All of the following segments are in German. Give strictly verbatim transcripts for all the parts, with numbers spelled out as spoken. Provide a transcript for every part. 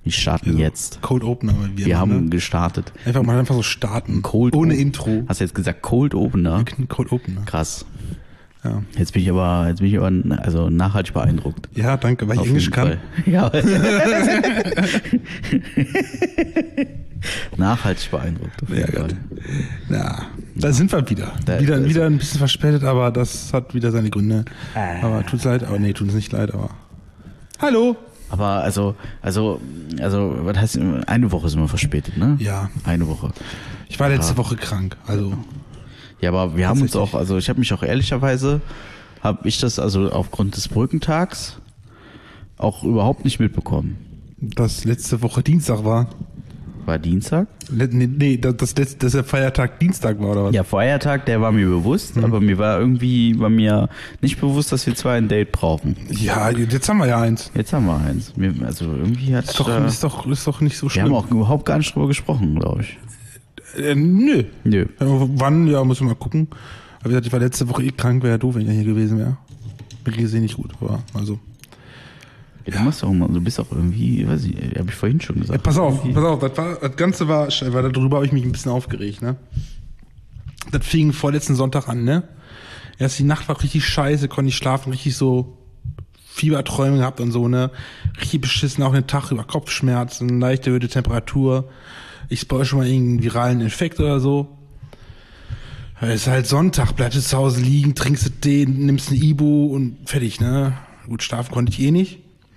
Wir starten Also jetzt. Cold Opener. Wir, Wir haben ne? gestartet. Einfach mal einfach so starten. Cold Ohne Open- Intro. Hast du jetzt gesagt Cold Opener? Cold Opener. Krass. Ja. Jetzt bin ich aber, jetzt bin ich aber also nachhaltig beeindruckt. Ja, danke, weil ich Auf Englisch jeden kann. Fall. Ja. Nachhaltig beeindruckt. Auf jeden Ja, Fall. Gott. Ja, da sind wir wieder. Da- wieder, da ist- wieder ein bisschen verspätet, aber das hat wieder seine Gründe. Aber tut's leid, aber nee, tut's nicht leid, aber. Hallo! Aber also, also, also, was heißt, eine Woche sind wir verspätet, ne? Ja. Eine Woche. Ich war letzte Ja. Woche krank, also. Ja, aber wir haben uns Tatsächlich. auch, also ich habe mich auch ehrlicherweise, habe ich das also aufgrund des Brückentags auch überhaupt nicht mitbekommen. Das letzte Woche Dienstag war. War Dienstag? Le- Nee, nee das, das letzte, dass der Feiertag Dienstag war, oder was? Ja, Feiertag, der war mir bewusst, Mhm. aber mir war irgendwie, war mir nicht bewusst, dass wir zwei ein Date brauchen. Ja, jetzt haben wir ja eins. Jetzt haben wir eins. Mir, also irgendwie hat Ist doch, da, ist doch, ist doch nicht so wir schlimm. haben auch überhaupt gar nicht drüber gesprochen, glaube ich. Äh, nö. Nö. Ja, wann? Ja, müssen wir mal gucken. Aber wie gesagt, ich war letzte Woche eh krank, wäre ja doof, wenn ich hier gewesen wäre. Mir geht es eh nicht gut, aber also. Ja, du machst auch immer, du bist auch irgendwie, weiß ich, habe ich vorhin schon gesagt. Ja, pass auf, Irgendwie- pass auf, das, war, das Ganze war, weil darüber habe ich mich ein bisschen aufgeregt, ne? Das fing vorletzten Sonntag an, ne? Erst die Nacht war richtig scheiße, konnte nicht schlafen, richtig so Fieberträume gehabt und so, ne? Richtig beschissen, auch den Tag über Kopfschmerzen, leichte erhöhte Temperatur. Ich spoil schon mal irgendeinen viralen Infekt oder so. Es ist halt Sonntag, bleibst du zu Hause liegen, trinkst du den, nimmst ein Ibu und fertig, ne? Gut, schlafen konnte ich eh nicht.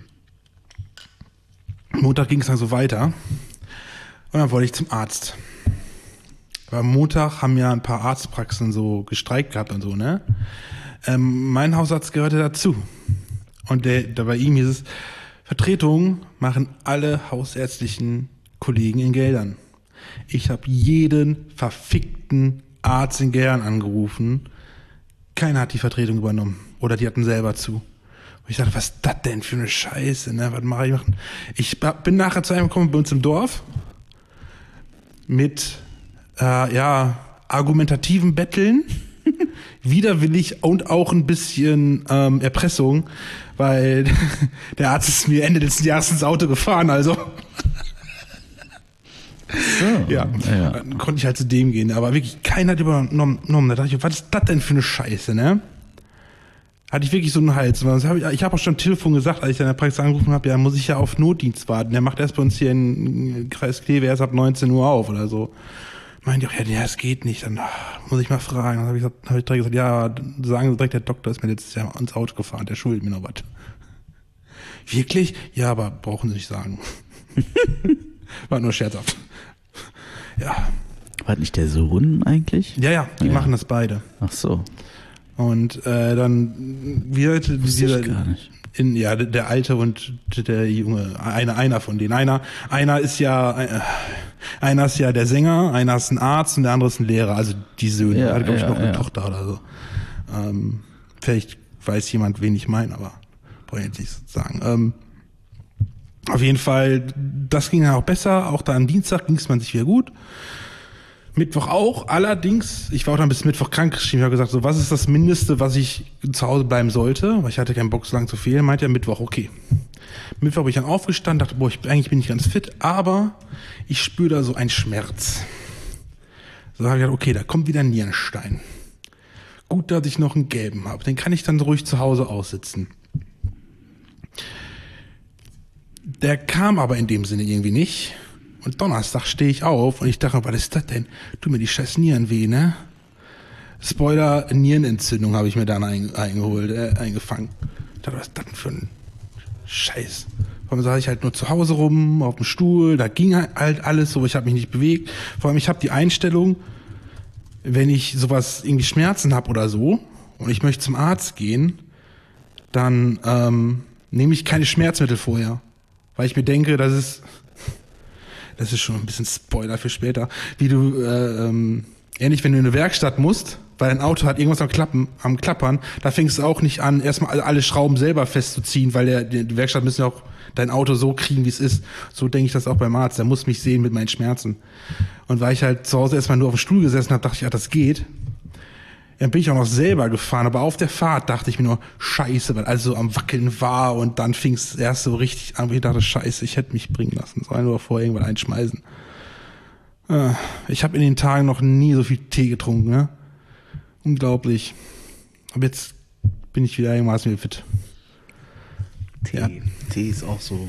Montag ging es dann so weiter. Und dann wollte ich zum Arzt. Weil am Montag haben ja ein paar Arztpraxen so gestreikt gehabt und so, ne? Ähm, mein Hausarzt gehörte dazu. Und der, der bei ihm hieß es, Vertretungen machen alle hausärztlichen Kollegen in Geldern. Ich habe jeden verfickten Arzt in Geldern angerufen. Keiner hat die Vertretung übernommen. Oder die hatten selber zu. Und ich dachte, was ist das denn für eine Scheiße, ne? Was mache ich machen? Ich bin nachher zu einem gekommen bei uns im Dorf mit äh, ja, argumentativen Betteln, widerwillig und auch ein bisschen ähm, Erpressung, weil der Arzt ist mir Ende letzten Jahres ins Auto gefahren, also So, ja, ja. dann konnte ich halt zu dem gehen, aber wirklich keiner hat übernommen. Da dachte ich, was ist das denn für eine Scheiße, ne? Hatte ich wirklich so einen Hals. Ich habe auch schon am Telefon gesagt, als ich dann in der Praxis angerufen habe, ja, muss ich ja auf Notdienst warten. Der macht erst bei uns hier in Kreis Kleve erst ab neunzehn Uhr auf oder so. Meinte ich auch, ja, nee, das geht nicht. Dann ach, muss ich mal fragen. Dann habe ich, gesagt- hab ich direkt gesagt, ja, sagen Sie direkt, der Doktor ist mir letztes Jahr ins Auto gefahren, der schuldet mir noch was. Wirklich? Ja, aber brauchen Sie nicht sagen. War nur scherzhaft. Ja, War das nicht der Sohn eigentlich? ja, ja, die Ja. machen das beide. Ach so. Und äh, dann wir Wusste dieser, ich gar nicht. in ja der, der alte und der junge einer einer von denen einer einer ist ja äh, einer ist ja der Sänger, einer ist ein Arzt und der andere ist ein Lehrer, also die Söhne. Ja, Er hat glaube ich ja, noch eine ja. Tochter oder so. Ähm, vielleicht weiß jemand, wen ich meine, aber brauche ich jetzt nicht sagen. Ähm, auf jeden Fall, das ging dann auch besser. Auch da am Dienstag ging es man sich wieder gut. Mittwoch auch, allerdings, ich war auch dann bis Mittwoch krank geschrieben, ich habe gesagt, so, was ist das Mindeste, was ich zu Hause bleiben sollte, weil ich hatte keinen Bock, so lange zu fehlen, meinte er Mittwoch, okay. Mittwoch bin ich dann aufgestanden, dachte, boah, ich, eigentlich bin ich ganz fit, aber ich spüre da so einen Schmerz. So habe ich gedacht, okay, da kommt wieder ein Nierenstein. Gut, dass ich noch einen gelben habe, den kann ich dann ruhig zu Hause aussitzen. Der kam aber in dem Sinne irgendwie nicht. Und Donnerstag stehe ich auf und ich dachte, was ist das denn? Tu mir die scheiß Nieren weh, ne? Spoiler, Nierenentzündung habe ich mir dann ein, eingeholt, äh, eingefangen. Ich dachte, was ist das denn für ein Scheiß? Vor allem saß ich halt nur zu Hause rum, auf dem Stuhl, da ging halt alles so, ich habe mich nicht bewegt. Vor allem, ich habe die Einstellung, wenn ich sowas, irgendwie Schmerzen habe oder so und ich möchte zum Arzt gehen, dann ähm, nehme ich keine Schmerzmittel vorher. Weil ich mir denke, das ist... Das ist schon ein bisschen Spoiler für später. Wie du, äh, ähm, ähnlich wenn du in eine Werkstatt musst, weil dein Auto hat irgendwas am Klappen, am Klappern, da fängst du auch nicht an, erstmal alle Schrauben selber festzuziehen, weil der, die Werkstatt müssen ja auch dein Auto so kriegen, wie es ist. So denke ich das auch beim Arzt. Der muss mich sehen mit meinen Schmerzen. Und weil ich halt zu Hause erstmal nur auf dem Stuhl gesessen habe, dachte ich, ja, das geht. Dann bin ich auch noch selber gefahren, aber auf der Fahrt dachte ich mir nur, scheiße, weil alles so am Wackeln war und dann fing es erst so richtig an, wo ich dachte, scheiße, ich hätte mich bringen lassen sollen oder vorher irgendwann einschmeißen. Ich habe in den Tagen noch nie so viel Tee getrunken, ne? Unglaublich. Aber jetzt bin ich wieder einigermaßen wieder fit. Tee. Ja. Tee ist auch so.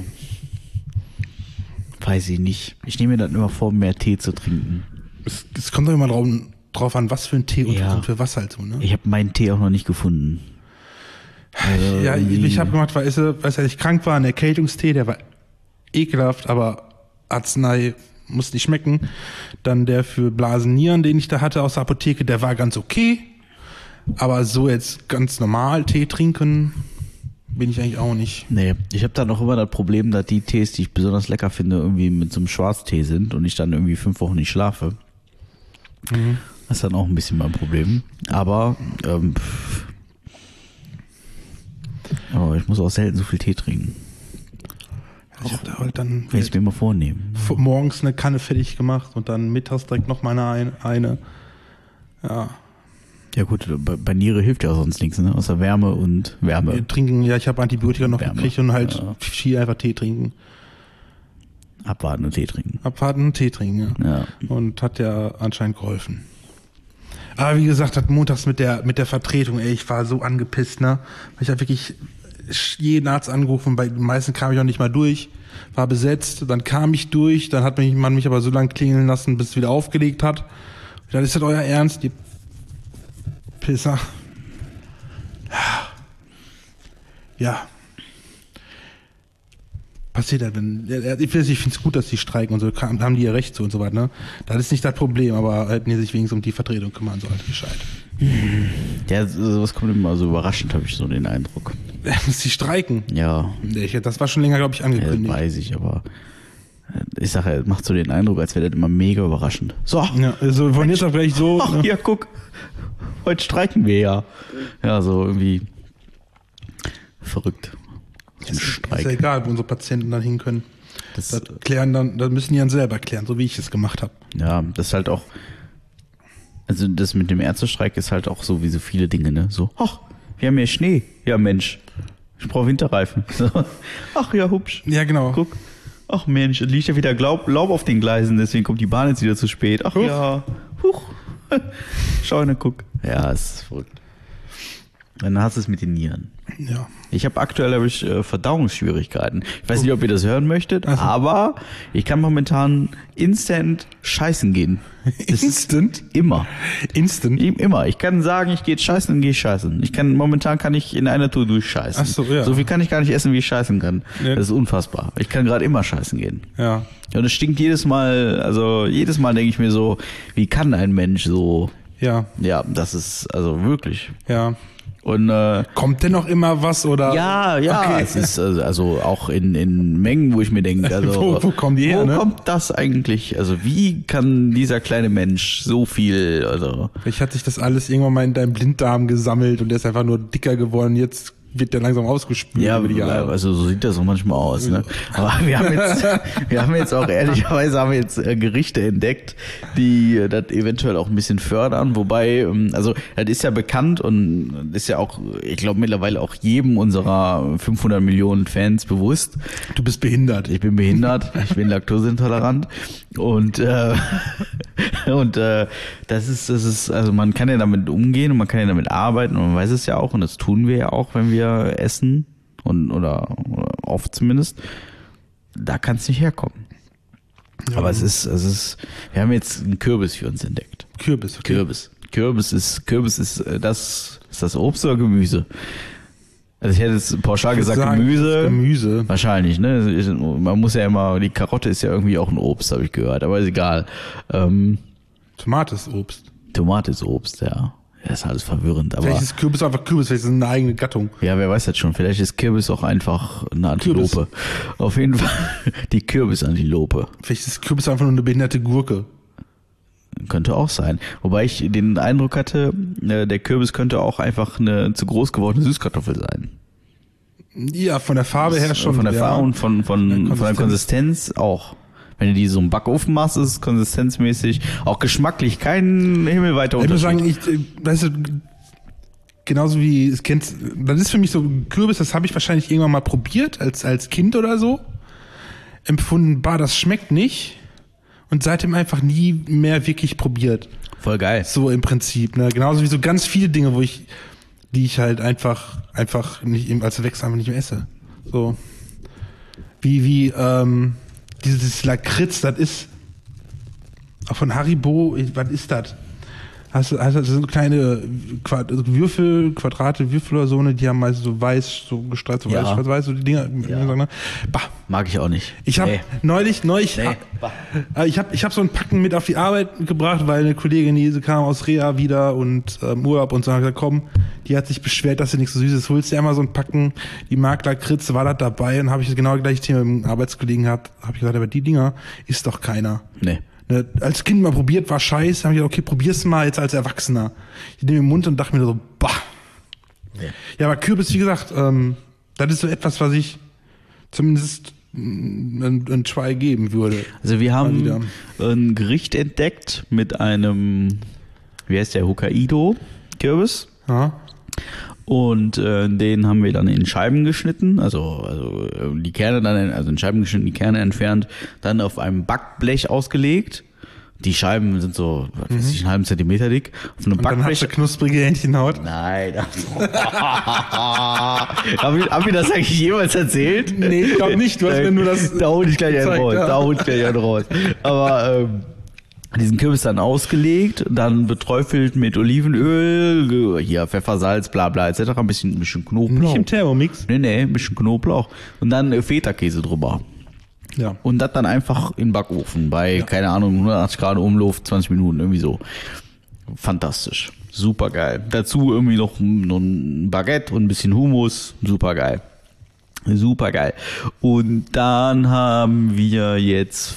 Weiß ich nicht. Ich nehme mir dann immer vor, mehr Tee zu trinken. Es, es kommt doch immer drauf, drauf an, was für ein Tee und, Ja. und für was halt so, ne? Ich habe meinen Tee auch noch nicht gefunden. Also Ja, irgendwie- ich habe gemacht, weil, weil als ich krank war, ein Erkältungstee, der war ekelhaft, aber Arznei muss nicht schmecken. Dann der für Blasen-Nieren, den ich da hatte aus der Apotheke, der war ganz okay. Aber so jetzt ganz normal Tee trinken, bin ich eigentlich auch nicht. Nee, ich habe dann auch immer das Problem, dass die Tees, die ich besonders lecker finde, irgendwie mit so einem Schwarztee sind und ich dann irgendwie fünf Wochen nicht schlafe. Mhm. Das ist dann auch ein bisschen mein Problem. Aber ähm, pff. Aber ich muss auch selten so viel Tee trinken. Ich habe da halt dann Wenn ich es mir immer vornehme. vor- morgens eine Kanne fertig gemacht und dann mittags direkt noch mal eine. eine. Ja, Ja gut, bei, bei Niere hilft ja auch sonst nichts, ne? Außer Wärme und Wärme. wir trinken, ja, ich habe Antibiotika noch Wärme. gekriegt und halt Ja. viel einfach Tee trinken. Abwarten und Tee trinken. Abwarten, Tee trinken, ja. Ja. Und hat ja anscheinend geholfen. Aber wie gesagt, hat montags mit der mit der Vertretung, ey, ich war so angepisst, ne? Weil ich habe wirklich jeden Arzt angerufen, bei den meisten kam ich auch nicht mal durch, war besetzt, dann kam ich durch, dann hat mich, man mich aber so lange klingeln lassen, bis es wieder aufgelegt hat. Und dann ist das euer Ernst, die Pisser. Ja. Passiert ja, wenn, ich finde es gut, dass die streiken und so, haben die ja recht so und so weiter, ne? Das ist nicht das Problem, aber hätten die sich wenigstens um die Vertretung kümmern sollen, Bescheid. Ja, sowas kommt immer so überraschend, habe ich so den Eindruck. Dass die streiken? Ja, Ich, das war schon länger, glaube ich, ja angekündigt. weiß ich, aber äh, ich sage, es macht so den Eindruck, als wäre das immer mega überraschend. So, Ja, also von jetzt auf gleich so. ach ne? ja, guck, heute streiken wir ja. Ja, so irgendwie verrückt. So ein Ist, ist ja Streik. egal, wo unsere Patienten dann hin können. Das, Das klären dann, das müssen die dann selber klären, so wie ich es gemacht habe. ja, das ist halt auch, also das mit dem Ärztestreik ist halt auch so wie so viele Dinge, ne? So, ach, wir haben hier Schnee. Ja, Mensch, ich brauche Winterreifen. So, ach ja, hübsch. Ja, genau. Guck. Ach Mensch, es liegt ja wieder Laub, Laub auf den Gleisen, deswegen kommt die Bahn jetzt wieder zu spät. Ach Huch. ja, huch. Schau ne, guck. Ja, ist verrückt. Dann hast du es mit den Nieren. Ja. Ich habe aktuell hab ich, äh, Verdauungsschwierigkeiten. Ich weiß nicht, ob ihr das hören möchtet, Ach so. aber ich kann momentan instant scheißen gehen. Das Instant? Ist immer. Instant? I- Immer. Ich kann sagen, ich gehe jetzt scheißen, dann gehe ich scheißen. Ich kann, momentan kann ich in einer Tour durchscheißen. Ach so, ja. So viel kann ich gar nicht essen, wie ich scheißen kann. Nee. Das ist unfassbar. Ich kann gerade immer scheißen gehen. Ja. Und es stinkt jedes Mal, also jedes Mal denke ich mir so, wie kann ein Mensch so, Ja. ja, das ist, also wirklich. Ja. Und, äh, Kommt denn noch immer was oder? ja, ja, Okay. es ist also, also auch in, in Mengen, wo ich mir denke, also Wo- wo kommen die her, Wo ne? kommt das eigentlich? Also wie kann dieser kleine Mensch so viel, also Vielleicht hat sich das alles irgendwann mal in deinem Blinddarm gesammelt und der ist einfach nur dicker geworden. Jetzt wird der langsam ausgespült. ja, über die Jahre. also so sieht das auch manchmal aus, ne? Aber wir haben jetzt, wir haben jetzt auch ehrlicherweise haben wir jetzt äh, Gerichte entdeckt, die äh, das eventuell auch ein bisschen fördern. Wobei, ähm, also das ist ja bekannt und ist ja auch, ich glaube mittlerweile auch jedem unserer fünfhundert Millionen Fans bewusst. Du bist behindert. Ich bin behindert, ich bin laktoseintolerant und äh, und äh, das ist das ist also man kann ja damit umgehen und man kann ja damit arbeiten und man weiß es ja auch und das tun wir ja auch, wenn wir essen und oder, oder oft zumindest. Da kann es nicht herkommen. Ja. Aber es ist es ist wir haben jetzt einen Kürbis für uns entdeckt. Kürbis. Okay. Kürbis. Kürbis ist Kürbis ist äh, das ist das Obst oder Gemüse? Also ich hätte jetzt pauschal Ich würd gesagt sagen, Gemüse. das ist Gemüse. Wahrscheinlich, ne? Man muss ja immer, die Karotte ist ja irgendwie auch ein Obst, habe ich gehört, aber ist egal. Ähm, Tomate ist Obst. Tomate ist Obst, ja. Ja, ist alles verwirrend, aber Vielleicht ist Kürbis einfach Kürbis, vielleicht ist es eine eigene Gattung. ja, wer weiß das schon. Vielleicht ist Kürbis auch einfach eine Antilope. Auf jeden Fall die Kürbisantilope. Vielleicht ist Kürbis einfach nur eine behinderte Gurke. Könnte auch sein. Wobei ich den Eindruck hatte, äh, der Kürbis könnte auch einfach eine zu groß gewordene Süßkartoffel sein. Ja, von der Farbe her schon. Von der ja. Farbe und von, von, Von der von der Konsistenz auch. Wenn du die so im Backofen machst, ist es konsistenzmäßig, auch geschmacklich, kein himmelweiter Ich muss Unterschied. sagen, ich, äh, weißt du, genauso wie es kennst, das ist für mich so Kürbis, das habe ich wahrscheinlich irgendwann mal probiert, als, als Kind oder so. Empfunden, bah, das schmeckt nicht. Und seitdem einfach nie mehr wirklich probiert. Voll geil. So im Prinzip, ne? Genauso wie so ganz viele Dinge, wo ich, die ich halt einfach, einfach nicht, im- als Wechsel einfach nicht mehr esse. So. Wie, wie, ähm, dieses Lakritz, das ist auch von Haribo, ich- was ist das? Hast du, hast du so kleine Quad Würfel, Quadrate, Würfel oder so, ne, die haben meist so weiß, so gestreift, so Ja. weiß, schwarz-weiß, so die Dinger. Ja. Ne? Bah. Mag ich auch nicht. Ich habe Nee. neulich, neulich, Nee. äh, ich habe ich hab so ein Packen mit auf die Arbeit gebracht, weil eine Kollegin, die kam aus Reha wieder und ähm, Urlaub und so, hat gesagt, komm, die hat sich beschwert, dass sie nichts so Süßes, holst dir einmal so ein Packen, die mag Lakritz, war das dabei und habe ich das genau gleiche Thema mit einem Arbeitskollegen gehabt, habe ich gesagt, aber die Dinger isst doch keiner. Nee. Ne, als Kind mal probiert, war scheiße, habe ich gesagt, okay, probier's mal jetzt als Erwachsener. Ich nehme den Mund und dachte mir so, bah. Nee. Ja, aber Kürbis, wie gesagt, ähm, das ist so etwas, was ich zumindest mm, ein, ein Try geben würde. Also wir Mal wieder. haben ein Gericht entdeckt mit einem, wie heißt der, Hokkaido-Kürbis. Ja. Und äh, den haben wir dann in Scheiben geschnitten, also, also äh, die Kerne dann, in, also in Scheiben geschnitten, die Kerne entfernt, dann auf einem Backblech ausgelegt. Die Scheiben sind so, was weiß ich, einen halben Zentimeter dick. Auf einem Und dann hast Backblech. du knusprige Hähnchenhaut. Nein. Habe ich, hab ich das eigentlich jemals erzählt? Nee, ich glaube nicht. Du hast mir nur das Da hol ich gleich einen gezeigt, raus. ja. Da hol ich gleich einen raus. Aber ähm, diesen Kürbis dann ausgelegt, dann beträufelt mit Olivenöl, hier Pfeffer, Salz, bla bla et cetera. Ein bisschen, ein bisschen Knoblauch. Nicht im Thermomix. Nee, nee, ein bisschen Knoblauch. Und dann äh, Feta-Käse drüber. Ja. Und das dann einfach in den Backofen bei, keine Ahnung, hundertachtzig Grad Umluft, zwanzig Minuten, irgendwie so. Fantastisch. Super geil. Dazu irgendwie noch, noch ein Baguette und ein bisschen Hummus. Super geil. Super geil. Und dann haben wir jetzt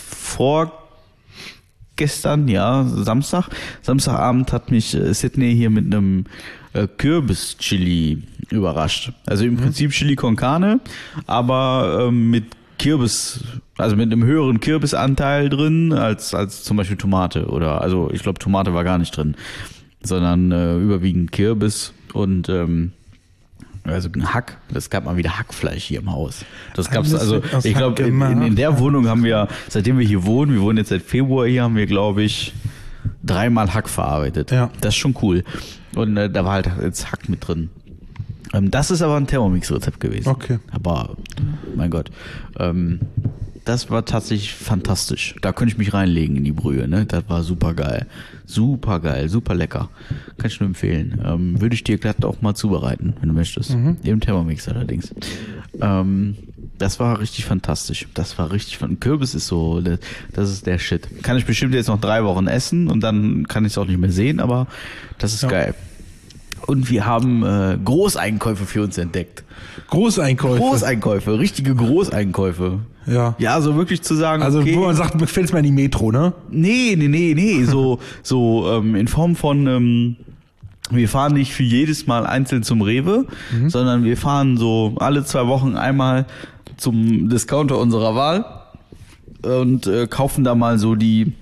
vorgestern, ja, Samstag, Samstagabend hat mich äh, Sydney hier mit einem äh, Kürbis-Chili überrascht. Also im Prinzip Chili con Carne, aber ähm, mit Kürbis, also mit einem höheren Kürbisanteil drin als als zum Beispiel Tomate oder, also ich glaube Tomate war gar nicht drin, sondern äh, überwiegend Kürbis und ähm, also ein Hack, das gab mal wieder Hackfleisch hier im Haus. Das gab's, Alles also wird aus ich Hack glaube in, in, in der gemacht. Wohnung haben wir, seitdem wir hier wohnen, wir wohnen jetzt seit Februar hier, haben wir glaube ich dreimal Hack verarbeitet. Ja. Das ist schon cool. Und äh, da war halt jetzt Hack mit drin. Ähm, das ist aber ein Thermomix-Rezept gewesen. Okay. Aber, mein Gott, ähm, das war tatsächlich fantastisch. Da könnte ich mich reinlegen in die Brühe, ne? Das war super geil. Super geil, super lecker. Kann ich nur empfehlen. Ähm, würde ich dir glatt auch mal zubereiten, wenn du möchtest. Im Thermomix allerdings. Ähm, das war richtig fantastisch. Das war richtig fan- Kürbis ist so, das ist der Shit. Kann ich bestimmt jetzt noch drei Wochen essen und dann kann ich es auch nicht mehr sehen, aber das ist Ja. geil. Und wir haben äh, Großeinkäufe für uns entdeckt. Großeinkäufe. Großeinkäufe, richtige Großeinkäufe. Ja. Ja, so wirklich zu sagen, Also okay, wo man sagt, mir fällt's mal in die Metro, ne? nee, nee, nee, nee, so, so ähm, in Form von, ähm, wir fahren nicht für jedes Mal einzeln zum Rewe, sondern wir fahren so alle zwei Wochen einmal zum Discounter unserer Wahl und äh, kaufen da mal so die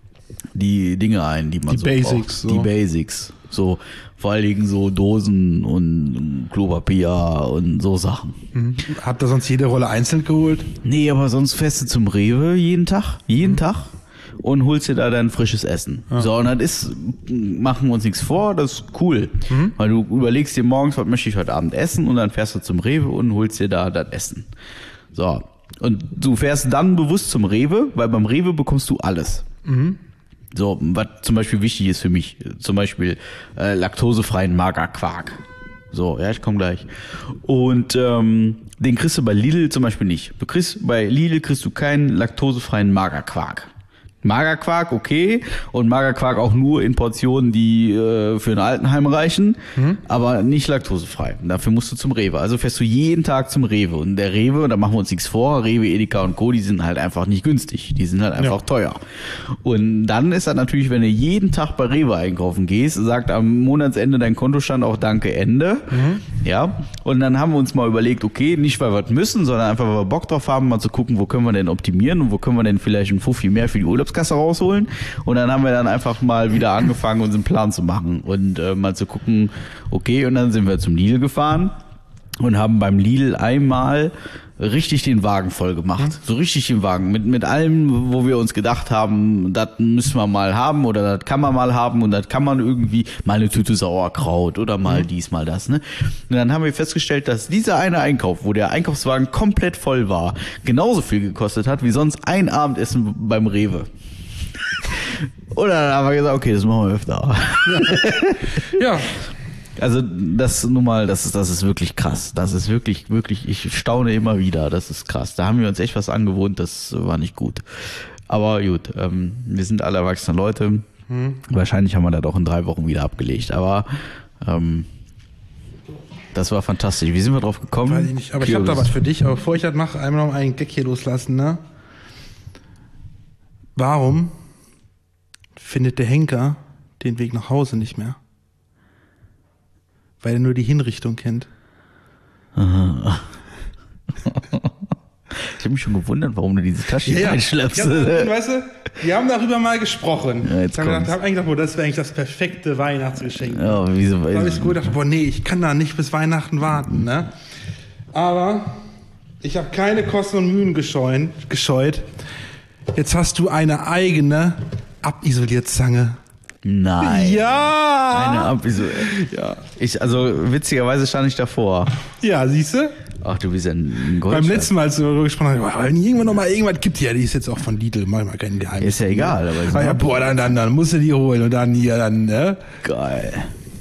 die Dinge ein, die man Die so Basics, braucht. so. Die Basics. So, vor allen Dingen so Dosen und Klopapier und so Sachen. Mhm. Habt ihr sonst jede Rolle einzeln geholt? Nee, aber sonst fährst du zum Rewe jeden Tag, jeden Tag und holst dir da dein frisches Essen. So, und das ist, machen wir uns nichts vor, das ist cool. Weil du überlegst dir morgens, was möchte ich heute Abend essen und dann fährst du zum Rewe und holst dir da das Essen. So, und du fährst dann bewusst zum Rewe, weil beim Rewe bekommst du alles. So, was zum Beispiel wichtig ist für mich, zum Beispiel äh, laktosefreien Magerquark. So, ja, ich komme gleich. Und ähm, den kriegst du bei Lidl zum Beispiel nicht. Du kriegst bei Lidl kriegst du keinen laktosefreien Magerquark. Magerquark, okay. Und Magerquark auch nur in Portionen, die äh, für ein Altenheim reichen, mhm. aber nicht laktosefrei. Dafür musst du zum Rewe. Also fährst du jeden Tag zum Rewe. Und der Rewe, da machen wir uns nichts vor, Rewe, Edeka und Co., die sind halt einfach nicht günstig. Die sind halt einfach ja. teuer. Und dann ist das natürlich, wenn du jeden Tag bei Rewe einkaufen gehst, sagt am Monatsende dein Kontostand auch Danke, Ende. Mhm. Ja. Und dann haben wir uns mal überlegt, okay, nicht weil wir es müssen, sondern einfach, weil wir Bock drauf haben, mal zu gucken, wo können wir denn optimieren und wo können wir denn vielleicht einen Fuffi mehr für die Urlaubs Kasse rausholen. Und dann haben wir dann einfach mal wieder angefangen, unseren Plan zu machen und äh, mal zu gucken, okay, und dann sind wir zum Lidl gefahren und haben beim Lidl einmal richtig den Wagen voll gemacht. Mhm. So richtig den Wagen. Mit, mit allem, wo wir uns gedacht haben, das müssen wir mal haben oder das kann man mal haben und das kann man irgendwie, mal eine Tüte Sauerkraut oder mal mhm. dies, mal das. Ne? Und dann haben wir festgestellt, dass dieser eine Einkauf, wo der Einkaufswagen komplett voll war, genauso viel gekostet hat wie sonst ein Abendessen beim Rewe. Oder dann haben wir gesagt, okay, das machen wir öfter. Ja. Also das nun mal, das ist, das ist wirklich krass. Das ist wirklich, wirklich, ich staune immer wieder. Das ist krass. Da haben wir uns echt was angewohnt, das war nicht gut. Aber gut, ähm, wir sind alle erwachsene Leute. Hm. Wahrscheinlich haben wir das doch in drei Wochen wieder abgelegt. Aber ähm, das war fantastisch. Wie sind wir drauf gekommen? Weiß ich nicht, aber Kürbis. Ich habe da was für dich. Aber bevor ich das mache, einmal noch einen Gag hier loslassen, ne? Warum findet der Henker den Weg nach Hause nicht mehr? Weil er nur die Hinrichtung kennt. Aha. Ich habe mich schon gewundert, warum du diese Tasche ja, ja. einschleppst. Ja, weißt du, wir haben darüber mal gesprochen. Ja, jetzt ich habe hab eigentlich gedacht, boah, das wäre eigentlich das perfekte Weihnachtsgeschenk. Ja, wieso? Da habe ich gut gedacht, boah, nee, ich kann da nicht bis Weihnachten warten. Ne? Aber ich habe keine Kosten und Mühen gescheut, gescheut. Jetzt hast du eine eigene Abisolierzange. Nein. Ja. Eine Abisolierzange. Ja. Ich, also witzigerweise stand ich davor. Ja, siehst du? Ach, du bist ja ein Goldschatz. Beim letzten Mal, als wir darüber gesprochen haben, wenn irgendwann noch mal irgendwas gibt, ja, die ist jetzt auch von Lidl, manchmal kein Geheimnis. Ist ja egal. Aber ah, ja, boah, dann, dann, dann musst du die holen und dann hier, dann, ne? Geil.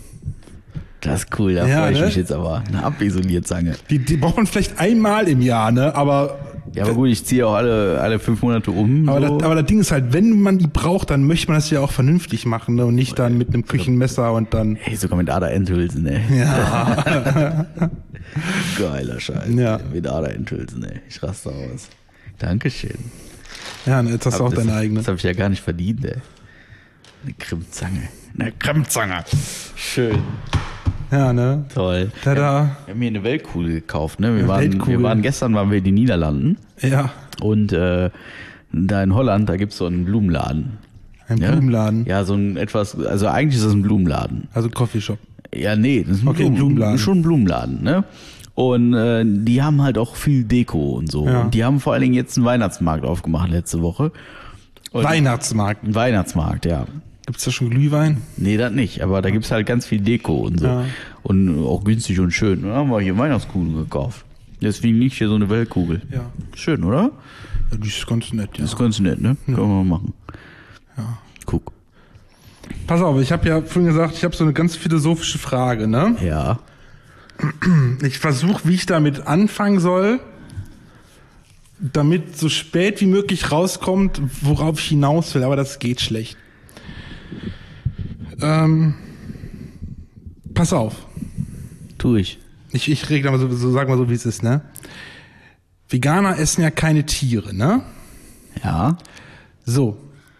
Das ist cool, da ja, freue ich ne? mich jetzt aber. Eine Abisolierzange. Die, die braucht man vielleicht einmal im Jahr, ne? Aber ja, aber gut, ich ziehe auch alle, alle fünf Monate um. Aber, so. das, aber das Ding ist halt, wenn man die braucht, dann möchte man das ja auch vernünftig machen, ne? Und nicht dann mit einem Küchenmesser und dann... Hey, sogar mit Ader-Endhülsen, ey. Ja. Geiler Scheiß. Ja. Mit Ader-Endhülsen, ey. Ich raste aus. Dankeschön. Ja, jetzt hast du auch deine eigene. Das habe ich ja gar nicht verdient, ey. Eine Krimmzange. Eine Krimmzange. Schön. Ja, ne? Toll. Tada. Wir haben hier eine Weltkugel gekauft, ne? Wir, eine waren, Weltkugel. wir waren gestern waren wir in den Niederlanden. Ja. Und äh, da in Holland, da gibt's so einen Blumenladen. Ein ja? Blumenladen? Ja, so ein etwas, also eigentlich ist das ein Blumenladen. Also ein Coffeeshop. Ja, nee, das ist ein okay, Blumen, Blumenladen. Schon ein Blumenladen, ne? Und äh, die haben halt auch viel Deko und so. Ja. Und die haben vor allen Dingen jetzt einen Weihnachtsmarkt aufgemacht letzte Woche. Und Weihnachtsmarkt? Ein Weihnachtsmarkt, ja. Gibt's da schon Glühwein? Nee, das nicht, aber da gibt's halt ganz viel Deko und so. Ja. Und auch günstig und schön. Da haben wir hier Weihnachtskugeln gekauft. Deswegen liegt hier so eine Weltkugel. Ja. Schön, oder? Ja, die ist ganz nett, ja. Das ist ganz nett, ne? Ja. Können wir mal machen. Ja. Guck. Pass auf, ich habe ja vorhin gesagt, ich habe so eine ganz philosophische Frage, ne? Ja. Ich versuche, wie ich damit anfangen soll, damit so spät wie möglich rauskommt, worauf ich hinaus will, aber das geht schlecht. Ähm, pass auf. Tu ich. Ich, ich regle mal so, so, sag mal so, wie es ist, ne? Veganer essen ja keine Tiere, ne? Ja. So.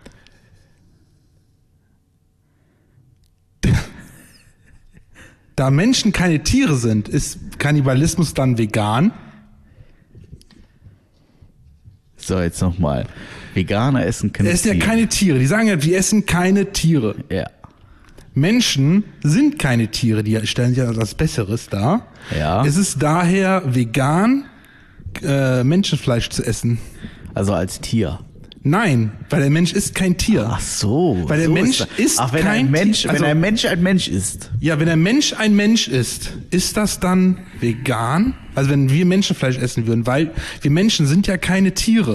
Da Menschen keine Tiere sind, ist Kannibalismus dann vegan? So, jetzt nochmal. Veganer essen keine Tiere. Es essen ja keine Tiere. Die sagen ja, wir essen keine Tiere. Ja. Menschen sind keine Tiere, die stellen sich ja etwas Besseres dar. Ja. Es ist daher vegan, äh, Menschenfleisch zu essen. Also als Tier. Nein, weil der Mensch ist kein Tier. Ach so. Weil der so Mensch ist, ist Ach, wenn kein ein Mensch, Tier. Also, wenn ein Mensch ein Mensch ist. Ja, wenn ein Mensch ein Mensch ist, ist das dann vegan? Also wenn wir Menschenfleisch essen würden, weil wir Menschen sind ja keine Tiere.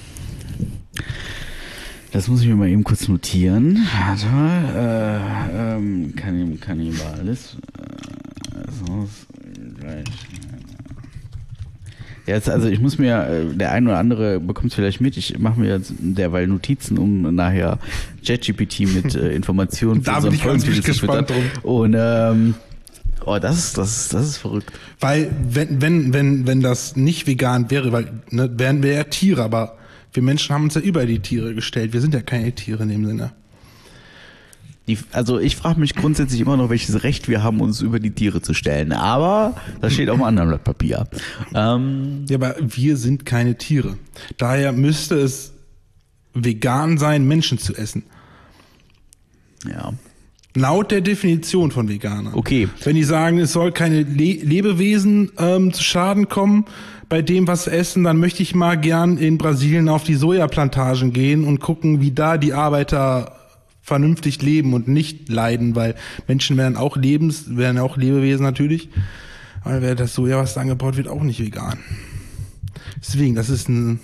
Das muss ich mir mal eben kurz notieren. Warte mal. Äh, ähm, Kannibalismus. Äh, Jetzt, also ich muss mir, äh, der ein oder andere bekommt es vielleicht mit, ich mache mir jetzt derweil Notizen, um nachher ChatGPT mit äh, Informationen Da bin ich ganz gespannt drum. Und ähm, oh, das ist, das ist, das ist verrückt. Weil, wenn, wenn, wenn, wenn das nicht vegan wäre, weil, ne, wären wir ja Tiere, aber wir Menschen haben uns ja über die Tiere gestellt. Wir sind ja keine Tiere in dem Sinne. Die, also ich frage mich grundsätzlich immer noch, welches Recht wir haben, uns über die Tiere zu stellen. Aber das steht auf einem anderen Blatt Papier. Ähm, ja, aber wir sind keine Tiere. Daher müsste es vegan sein, Menschen zu essen. ja. Laut der Definition von Veganer. Okay. Wenn die sagen, es soll keine Le- Lebewesen ähm, zu Schaden kommen bei dem, was sie essen, dann möchte ich mal gern in Brasilien auf die Sojaplantagen gehen und gucken, wie da die Arbeiter vernünftig leben und nicht leiden, weil Menschen werden auch Lebens, werden auch Lebewesen natürlich. Aber wer das Soja, was da angebaut wird, auch nicht vegan. Deswegen, das ist ein,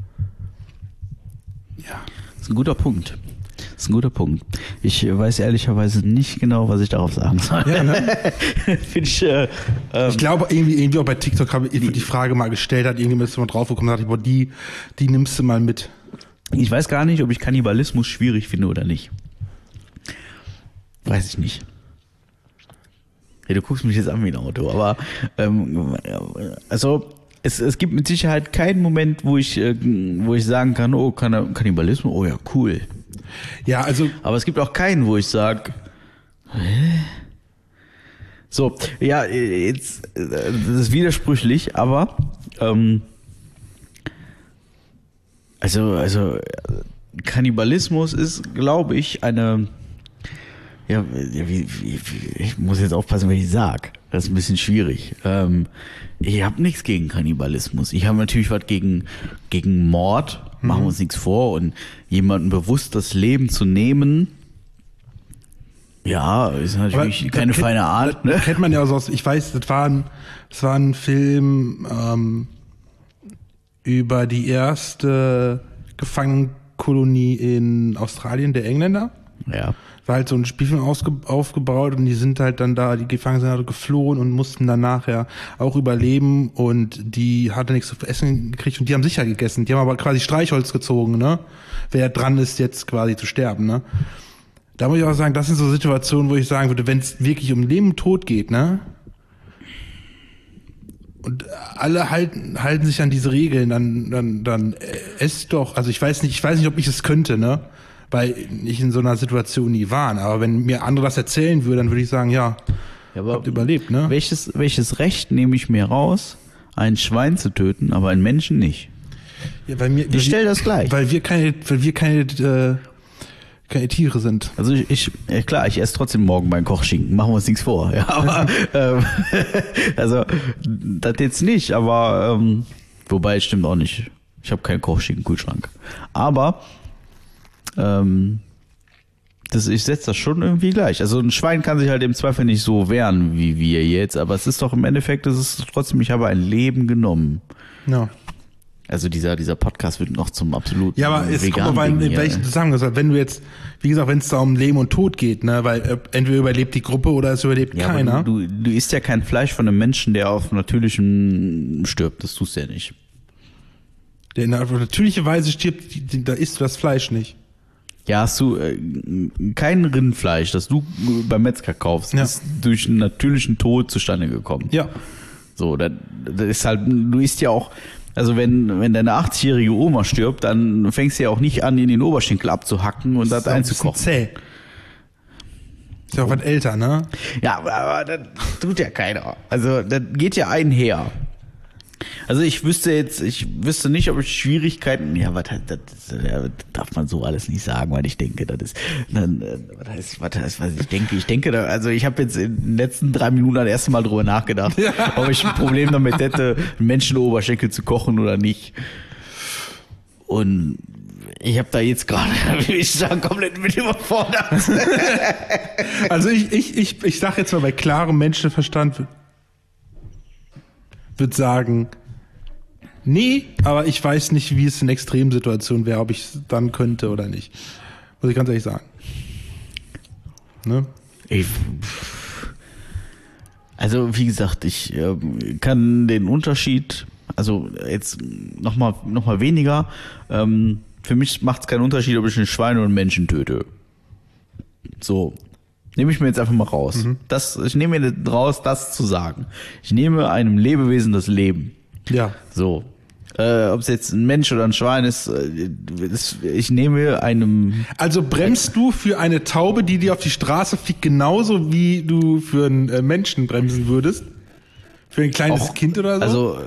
ja. Das ist ein guter Punkt. Das ist ein guter Punkt. Ich weiß ehrlicherweise nicht genau, was ich darauf sagen soll. Ja, ne? Finde ich, äh, ähm, Ich glaube, irgendwie, irgendwie auch bei TikTok habe ich die Frage mal gestellt, hat irgendjemand ist mal draufgekommen, dachte ich, boah, die, die nimmst du mal mit. ich weiß gar nicht, ob ich Kannibalismus schwierig finde oder nicht. Weiß ich nicht. Ja, du guckst mich jetzt an wie ein Auto, aber ähm, also es, es gibt mit Sicherheit keinen Moment, wo ich, äh, wo ich sagen kann, oh, Kann- Kannibalismus, oh ja, cool. Ja, also Aber es gibt auch keinen, wo ich sage, hä? So, ja, jetzt, das ist widersprüchlich, aber ähm, also, also Kannibalismus ist, glaube ich, eine, ja, wie, wie, wie, ich muss jetzt aufpassen, was ich sage. Das ist ein bisschen schwierig. Ähm, ich habe nichts gegen Kannibalismus. Ich habe natürlich was gegen, gegen Mord. Machen wir uns nichts vor. Und jemandem bewusst das Leben zu nehmen, ja, ist natürlich aber keine kennt, feine Art. Da, Ne? kennt man ja so aus, ich weiß, das war ein, das war ein Film ähm, über die erste Gefangenenkolonie in Australien der Engländer. Ja. War halt so ein Spielfilm ausge, aufgebaut und die sind halt dann da, die Gefangenen sind halt geflohen und mussten dann nachher auch überleben und die hatte nichts zu essen gekriegt und die haben sicher gegessen. Die haben aber quasi Streichholz gezogen, ne? Wer dran ist, jetzt quasi zu sterben, ne? Da muss ich auch sagen, das sind so Situationen, wo ich sagen würde, wenn es wirklich um Leben und Tod geht, ne? Und alle halten, halten sich an diese Regeln, dann, dann, dann esst doch, also ich weiß nicht, ich weiß nicht, ob ich es könnte, ne? Weil ich in so einer Situation nie war. Aber wenn mir andere das erzählen würden, dann würde ich sagen, ja, Ja, aber habt überlebt, ne? welches, welches Recht nehme ich mir raus, ein Schwein zu töten, aber einen Menschen nicht? Ja, weil mir, Ich stelle das gleich. Weil wir keine, weil wir keine, äh, keine Tiere sind. Also ich, ich ja klar, ich esse trotzdem morgen meinen Kochschinken, machen wir uns nichts vor. Ja, aber ähm, also das jetzt nicht, aber ähm, wobei es stimmt auch nicht. Ich habe keinen Kochschinken-Kühlschrank. Aber ähm, das, ich setze das schon irgendwie gleich. Also ein Schwein kann sich halt im Zweifel nicht so wehren wie wir jetzt, aber es ist doch im Endeffekt, es ist trotzdem, ich habe ein Leben genommen. Ja. Also dieser, dieser Podcast wird noch zum absoluten Ja, aber es kommt veganen auf einen, Ding in hier. welchen Zusammenhang. Wenn du jetzt, wie gesagt, wenn es da um Leben und Tod geht, ne, weil äh, entweder überlebt die Gruppe oder es überlebt Ja, keiner. aber du, du, du isst ja kein Fleisch von einem Menschen, der auf natürlichem stirbt. Das tust du ja nicht. Der in auf natürliche Weise stirbt, die, die, da isst du das Fleisch nicht. Ja, hast du äh, kein Rindfleisch, das du beim Metzger kaufst, Ja. ist durch einen natürlichen Tod zustande gekommen. Ja. So, das, das ist halt, du isst ja auch, also wenn, wenn deine achtzigjährige Oma stirbt, dann fängst du ja auch nicht an, in den Oberschenkel abzuhacken und das ist auch ein bisschen einzukochen. zäh. Ist ja auch was älter, ne? Ja, aber, aber das tut ja keiner. Also das geht ja einher. Also ich wüsste jetzt, ich wüsste nicht, ob ich Schwierigkeiten, ja, was, das, das, das darf man so alles nicht sagen, weil ich denke, das ist, dann, was heißt, was heißt, was ich denke, ich denke, da, also ich habe jetzt in den letzten drei Minuten das erste Mal drüber nachgedacht, ja. ob ich ein Problem damit hätte, einen Menschenoberschenkel zu kochen oder nicht. Und ich habe da jetzt gerade, wie ich sagen, komplett mit überfordert. Also ich, ich, ich, ich sag jetzt mal, bei klarem Menschenverstand würde sagen, nee, aber ich weiß nicht, wie es in Extremsituationen wäre, ob ich es dann könnte oder nicht. Muss ich ganz ehrlich sagen. Ne? Ich, also wie gesagt, ich äh, kann den Unterschied also jetzt nochmal noch mal weniger. Ähm, für mich macht es keinen Unterschied, ob ich ein Schwein oder einen Menschen töte. So. Nehme ich mir jetzt einfach mal raus. Mhm. Das, ich nehme mir raus, das zu sagen. Ich nehme einem Lebewesen das Leben. Ja. So. Äh, ob es jetzt ein Mensch oder ein Schwein ist, äh, ist, ich nehme einem... Also bremst du für eine Taube, die dir auf die Straße fliegt, genauso wie du für einen äh, Menschen bremsen würdest? Für ein kleines auch, Kind oder so? Also,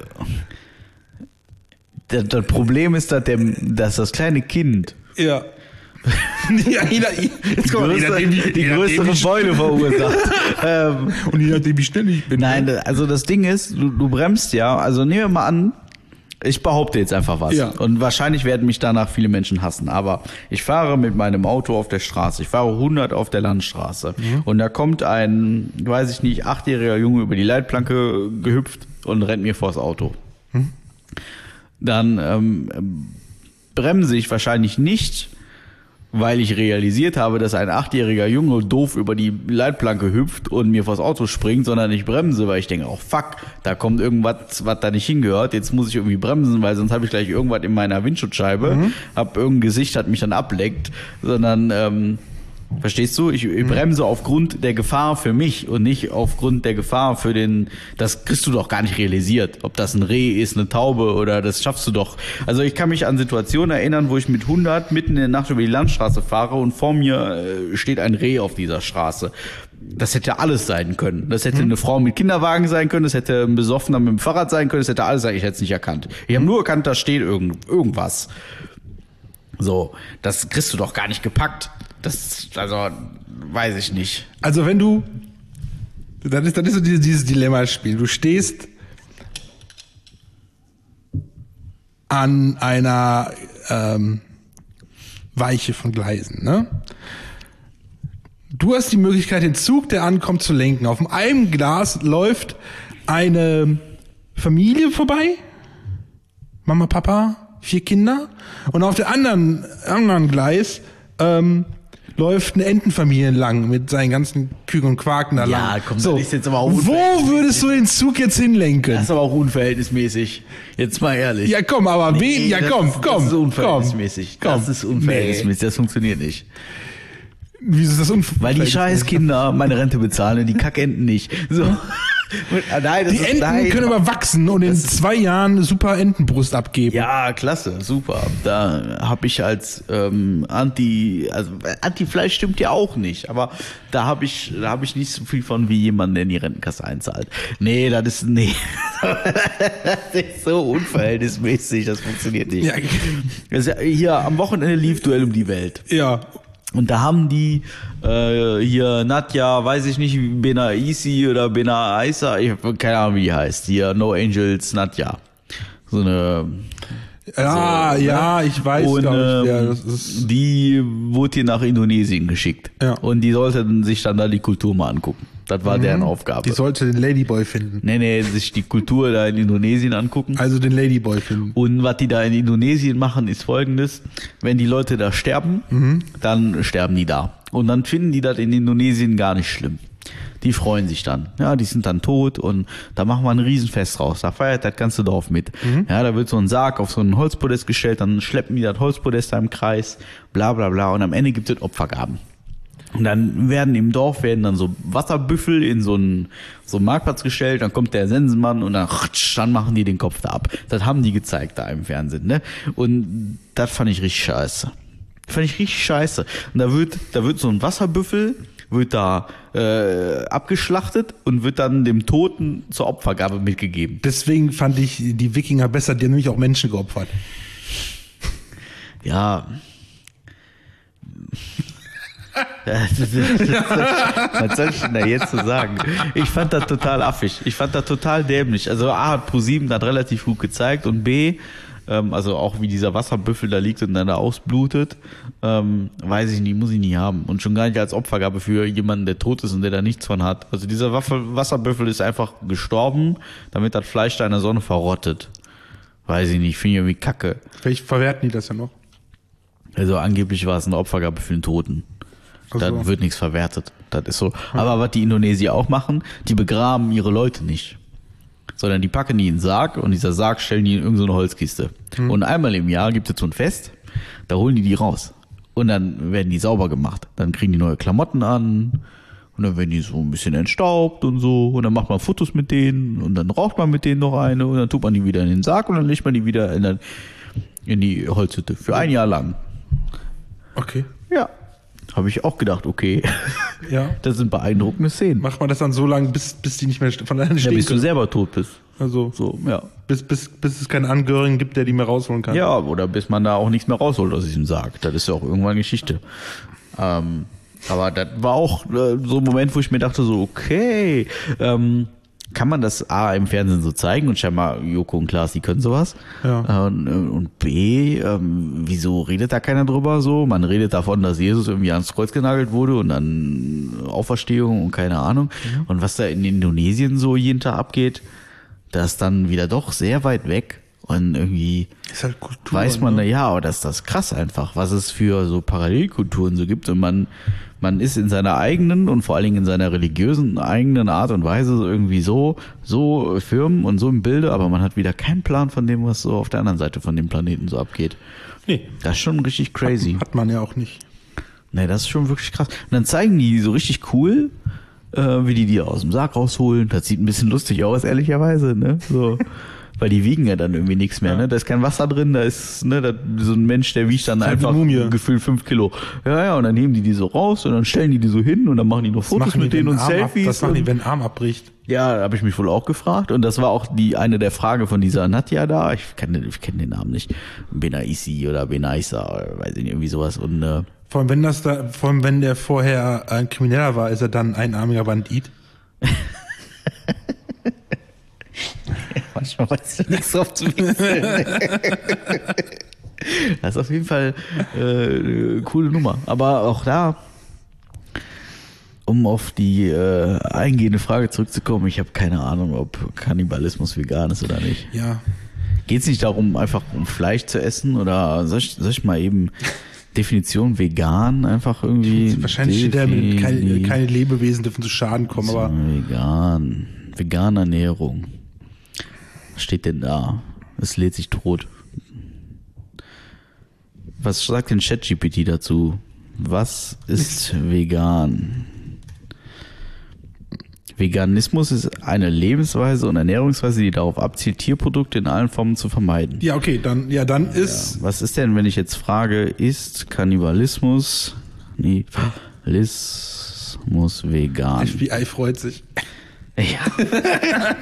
das, das Problem ist, dass, der, dass das kleine Kind... Ja. ja, jeder, jetzt kommt, die, größere, die, die größere Beule verursacht. ähm, Und je nachdem, wie schnell ich bin. Nein, also das Ding ist, du, du bremst ja, also nehmen wir mal an, ich behaupte jetzt einfach was. Ja. Und wahrscheinlich werden mich danach viele Menschen hassen. Aber ich fahre mit meinem Auto auf der Straße. Ich fahre hundert auf der Landstraße. Mhm. Und da kommt ein, weiß ich nicht, achtjähriger Junge über die Leitplanke gehüpft und rennt mir vors Auto. Mhm. Dann ähm, bremse ich wahrscheinlich nicht, weil ich realisiert habe, dass ein achtjähriger Junge doof über die Leitplanke hüpft und mir vors Auto springt, sondern ich bremse, weil ich denke, oh fuck, da kommt irgendwas, was da nicht hingehört, jetzt muss ich irgendwie bremsen, weil sonst habe ich gleich irgendwas in meiner Windschutzscheibe, mhm. hab irgendein Gesicht, das mich dann ableckt, sondern, ähm, verstehst du? Ich, ich bremse aufgrund der Gefahr für mich und nicht aufgrund der Gefahr für den, das kriegst du doch gar nicht realisiert, ob das ein Reh ist, eine Taube oder das schaffst du doch. Also ich kann mich an Situationen erinnern, wo ich mit hundert mitten in der Nacht über die Landstraße fahre und vor mir äh, steht ein Reh auf dieser Straße. Das hätte alles sein können. Das hätte eine Frau mit Kinderwagen sein können, das hätte ein Besoffener mit dem Fahrrad sein können, das hätte alles sein, ich hätte es nicht erkannt. Ich habe nur erkannt, da steht irgend, irgendwas. So, das kriegst du doch gar nicht gepackt. Das, also, weiß ich nicht. Also wenn du, das ist, das ist so dieses, dieses Dilemma-Spiel. Du stehst an einer ähm, Weiche von Gleisen, ne? Du hast die Möglichkeit, den Zug, der ankommt, zu lenken. Auf einem Glas läuft eine Familie vorbei. Mama, Papa, vier Kinder. Und auf der anderen, anderen Gleis ähm, läuft eine Entenfamilie entlang mit seinen ganzen Küken und Quaken da lang. Ja, komm, so, das ist jetzt aber auch wo würdest du den Zug jetzt hinlenken? Das ist aber auch unverhältnismäßig. Jetzt mal ehrlich. Ja, komm, aber nee, wen? Ja, komm, ist, komm. Das ist unverhältnismäßig. Komm, das ist unverhältnismäßig. Nee. Das funktioniert nicht. Wieso ist das unverhältnismäßig? Weil die scheiß Kinder meine Rente bezahlen und die Kackenten nicht. So. Nein, das die ist, Enten nein, können aber wachsen und in zwei Jahren eine super Entenbrust abgeben. Ja, klasse, super. Da habe ich als ähm, Anti, also Anti-Fleisch stimmt ja auch nicht, aber da habe ich, da habe ich nicht so viel von wie jemand, der in die Rentenkasse einzahlt. Nee, das ist nee, das ist so unverhältnismäßig, das funktioniert nicht. Ja. Also hier am Wochenende lief Duell um die Welt. Ja. Und da haben die äh, hier Nadja, weiß ich nicht, Benaisi oder Benaisa, ich habe keine Ahnung, wie die heißt. Hier No Angels Nadja. So eine... Ja, so, ja, ne? Ich weiß, und, ich, ähm, ja, das ist die wurde hier nach Indonesien geschickt. Ja. Und die sollten sich dann da die Kultur mal angucken. Das war mhm. deren Aufgabe. Die sollte den Ladyboy finden. Nee, nee, sich die Kultur da in Indonesien angucken. Also den Ladyboy finden. Und was die da in Indonesien machen, ist folgendes. Wenn die Leute da sterben, mhm. dann sterben die da. Und dann finden die das in Indonesien gar nicht schlimm. Die freuen sich dann. Ja, die sind dann tot und da machen wir ein Riesenfest raus. Da feiert das ganze Dorf mit. Mhm. Ja, da wird so ein Sarg auf so ein Holzpodest gestellt, dann schleppen die das Holzpodest da im Kreis, bla bla bla. Und am Ende gibt es Opfergaben. Und dann werden im Dorf werden dann so Wasserbüffel in so einen, so einen Marktplatz gestellt, dann kommt der Sensenmann und dann, dann machen die den Kopf da ab. Das haben die gezeigt da im Fernsehen, ne? Und das fand ich richtig scheiße. Das fand ich richtig scheiße. Und da wird, da wird so ein Wasserbüffel, wird da äh, abgeschlachtet und wird dann dem Toten zur Opfergabe mitgegeben. Deswegen fand ich die Wikinger besser, die haben nämlich auch Menschen geopfert. Ja. Was soll ich denn da jetzt so sagen? Ich fand das total affig. Ich fand das total dämlich. Also A hat ProSieben das relativ gut gezeigt und B, ähm, also auch wie dieser Wasserbüffel da liegt und dann da ausblutet, ähm, weiß ich nicht, muss ich nie haben. Und schon gar nicht als Opfergabe für jemanden, der tot ist und der da nichts von hat. Also dieser Wasserbüffel ist einfach gestorben, damit das Fleisch da in der Sonne verrottet. Weiß ich nicht, finde ich irgendwie kacke. Vielleicht verwerten die das ja noch. Also angeblich war es eine Opfergabe für den Toten. Da so. Wird nichts verwertet. Das ist so. Aber was die Indonesier auch machen, die begraben ihre Leute nicht. sondern die packen die in den Sarg und dieser Sarg stellen die in irgendeine so Holzkiste. Mhm. Und einmal im Jahr gibt es so ein Fest, da holen die die raus. Und dann werden die sauber gemacht. Dann kriegen die neue Klamotten an und dann werden die so ein bisschen entstaubt und so. Und dann macht man Fotos mit denen und dann raucht man mit denen noch eine und dann tut man die wieder in den Sarg und dann legt man die wieder in, der, in die Holzhütte für ein Jahr lang. Okay. Ja. Habe ich auch gedacht, okay. Ja. Das sind beeindruckende Szenen. Macht man das dann so lange, bis, bis die nicht mehr von alleine stehen Ja, bis können? du selber tot bist. Also, so, ja. Bis, bis, bis es keinen Angehörigen gibt, der die mehr rausholen kann. Ja, oder bis man da auch nichts mehr rausholt aus diesem Sarg. Das ist ja auch irgendwann Geschichte. Ähm, aber das war auch äh, so ein Moment, wo ich mir dachte, so, okay, ähm, kann man das A im Fernsehen so zeigen und scheinbar Joko und Klaas, die können sowas. Ja. Und, und B, ähm, wieso redet da keiner drüber so? Man redet davon, dass Jesus irgendwie ans Kreuz genagelt wurde und dann Auferstehung und keine Ahnung. Mhm. Und was da in Indonesien so jeden Tag abgeht, das ist dann wieder doch sehr weit weg. Und irgendwie ist halt Kultur, weiß man, ne? da, ja, aber das ist das krass einfach, was es für so Parallelkulturen so gibt. Und man, man ist in seiner eigenen und vor allen Dingen in seiner religiösen eigenen Art und Weise irgendwie so, so firm und so im Bilde, aber man hat wieder keinen Plan von dem, was so auf der anderen Seite von dem Planeten so abgeht. Nee. Das ist schon richtig crazy. Hat, hat man ja auch nicht. Nee, das ist schon wirklich krass. Und dann zeigen die so richtig cool, äh, wie die die aus dem Sarg rausholen. Das sieht ein bisschen lustig aus, ehrlicherweise, ne? So. Weil die wiegen ja dann irgendwie nichts mehr, ja. ne? Da ist kein Wasser drin, da ist, ne, da, so ein Mensch, der wiegt dann einfach gefühlt fünf Kilo. Ja, ja, und dann nehmen die die so raus und dann stellen die die so hin und dann machen die noch das Fotos mit denen und Arm Selfies. Ab, das machen die, wenn ein Arm abbricht. Ja, da habe ich mich wohl auch gefragt und das war auch die eine der Fragen von dieser Nadja da. Ich kenne ich kenn den Namen nicht. Benaisi oder Benaisa oder weiß ich nicht, irgendwie sowas. Und äh, vor allem, wenn das da, vor allem, wenn der vorher ein Krimineller war, ist er dann ein einarmiger Bandit. Manchmal weiß ich nichts drauf zu wechseln. Das ist auf jeden Fall äh, eine coole Nummer. Aber auch da, um auf die äh, eingehende Frage zurückzukommen, ich habe keine Ahnung, ob Kannibalismus vegan ist oder nicht. Ja. Geht es nicht darum, einfach um Fleisch zu essen? Oder soll ich, soll ich mal eben Definition vegan einfach irgendwie... Wahrscheinlich steht da mit keine, keine Lebewesen dürfen zu Schaden kommen, so, aber... Vegan. Vegane Ernährung. Was steht denn da? Es lädt sich tot. Was sagt denn ChatGPT dazu? Was ist vegan? Veganismus ist eine Lebensweise und Ernährungsweise, die darauf abzielt, Tierprodukte in allen Formen zu vermeiden. Ja, okay, dann, ja, dann ist... Ja, was ist denn, wenn ich jetzt frage, ist Kannibalismus, nee, Kannibalismus vegan? F B I freut sich. Ja.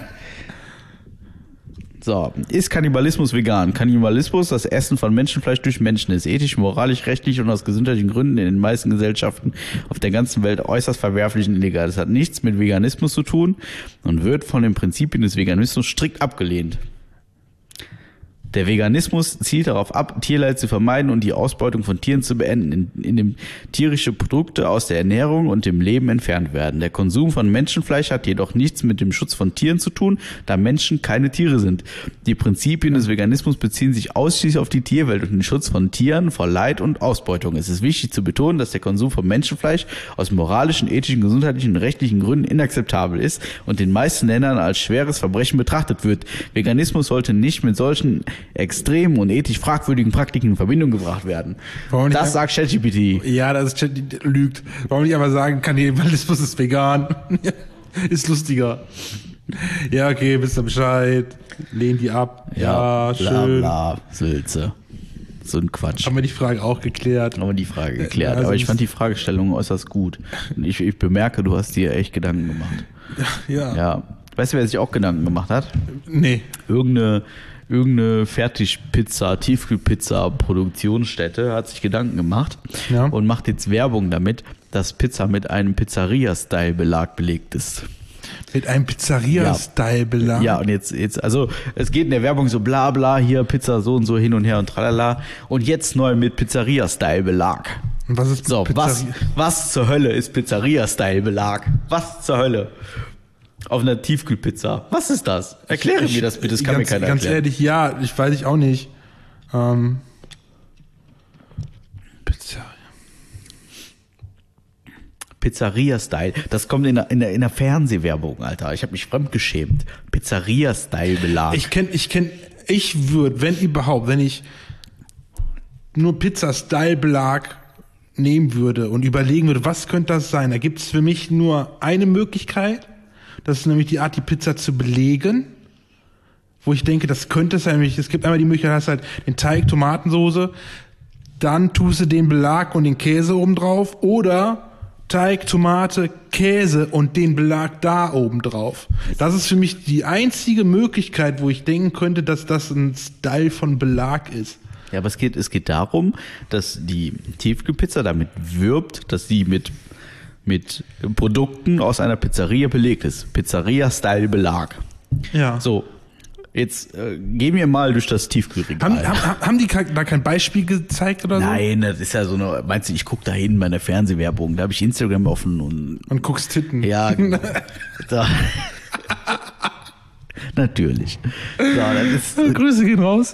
So, ist Kannibalismus vegan? Kannibalismus, das Essen von Menschenfleisch durch Menschen, ist ethisch, moralisch, rechtlich und aus gesundheitlichen Gründen in den meisten Gesellschaften auf der ganzen Welt äußerst verwerflich und illegal. Es hat nichts mit Veganismus zu tun und wird von den Prinzipien des Veganismus strikt abgelehnt. Der Veganismus zielt darauf ab, Tierleid zu vermeiden und die Ausbeutung von Tieren zu beenden, in, in dem tierische Produkte aus der Ernährung und dem Leben entfernt werden. Der Konsum von Menschenfleisch hat jedoch nichts mit dem Schutz von Tieren zu tun, da Menschen keine Tiere sind. Die Prinzipien des Veganismus beziehen sich ausschließlich auf die Tierwelt und den Schutz von Tieren vor Leid und Ausbeutung. Es ist wichtig zu betonen, dass der Konsum von Menschenfleisch aus moralischen, ethischen, gesundheitlichen und rechtlichen Gründen inakzeptabel ist und in den meisten Ländern als schweres Verbrechen betrachtet wird. Veganismus sollte nicht mit solchen extremen und ethisch fragwürdigen Praktiken in Verbindung gebracht werden. Warum Das sagt ChatGPT. Ja, das ist Chat, lügt. Warum nicht aber sagen, Kannibalismus ist vegan? Ist lustiger. Ja, okay, wisst ihr Bescheid. Lehn die ab. Ja, Ja, bla, schön. bla, Sülze. So ein Quatsch. Haben wir die Frage auch geklärt. Haben wir die Frage geklärt. Also Aber ich das- fand die Fragestellung äußerst gut. Und Ich, ich bemerke, du hast dir echt Gedanken gemacht. Ja. Ja. Weißt du, wer sich auch Gedanken gemacht hat? Nee. Irgendeine, irgendeine Fertigpizza, Tiefkühlpizza-Produktionsstätte hat sich Gedanken gemacht Ja. und macht jetzt Werbung damit, dass Pizza mit einem Pizzeria-Style-Belag belegt ist. Mit einem Pizzeria-Style-Belag. Ja, und jetzt, jetzt, also es geht in der Werbung so bla bla, hier Pizza so und so hin und her und tralala. Und jetzt neu mit Pizzeria-Style-Belag. Und was ist So, was, Pizzeria? was zur Hölle ist Pizzeria-Style-Belag? Was zur Hölle? Auf einer Tiefkühlpizza. Was ist das? Erkläre mir das bitte, das kann ganz, mir keiner Ganz erklären. ehrlich, ja, ich weiß ich auch nicht. Ähm, Pizzeria. Pizzeria-Style. Das kommt in der, in der, in der Fernsehwerbung, Alter. Ich habe mich fremdgeschämt. Pizzeria-Style-Belag. Ich kenn, ich kenn, ich würde, wenn überhaupt, wenn ich nur Pizza-Style-Belag nehmen würde und überlegen würde, was könnte das sein? Da gibt es für mich nur eine Möglichkeit. Das ist nämlich die Art, die Pizza zu belegen. Wo ich denke, das könnte es sein. Es gibt einmal die Möglichkeit, hast halt den Teig, Tomatensoße, dann tust du den Belag und den Käse oben drauf oder Teig, Tomate, Käse und den Belag da oben drauf. Das ist für mich die einzige Möglichkeit, wo ich denken könnte, dass das ein Style von Belag ist. Ja, aber es geht, es geht darum, dass die Tiefkühlpizza damit wirbt, dass sie mit, mit Produkten aus einer Pizzeria belegt ist. Pizzeria-Style-Belag. Ja. So, jetzt äh, gehen wir mal durch das Tiefkühlregal. Haben, haben, haben die da kein Beispiel gezeigt oder so? Nein, das ist ja so eine, meinst du, ich gucke da hin bei einer Fernsehwerbung, da habe ich Instagram offen und... Und guckst Titten. Ja, genau. Da. Natürlich. So, das ist, Grüße gehen raus.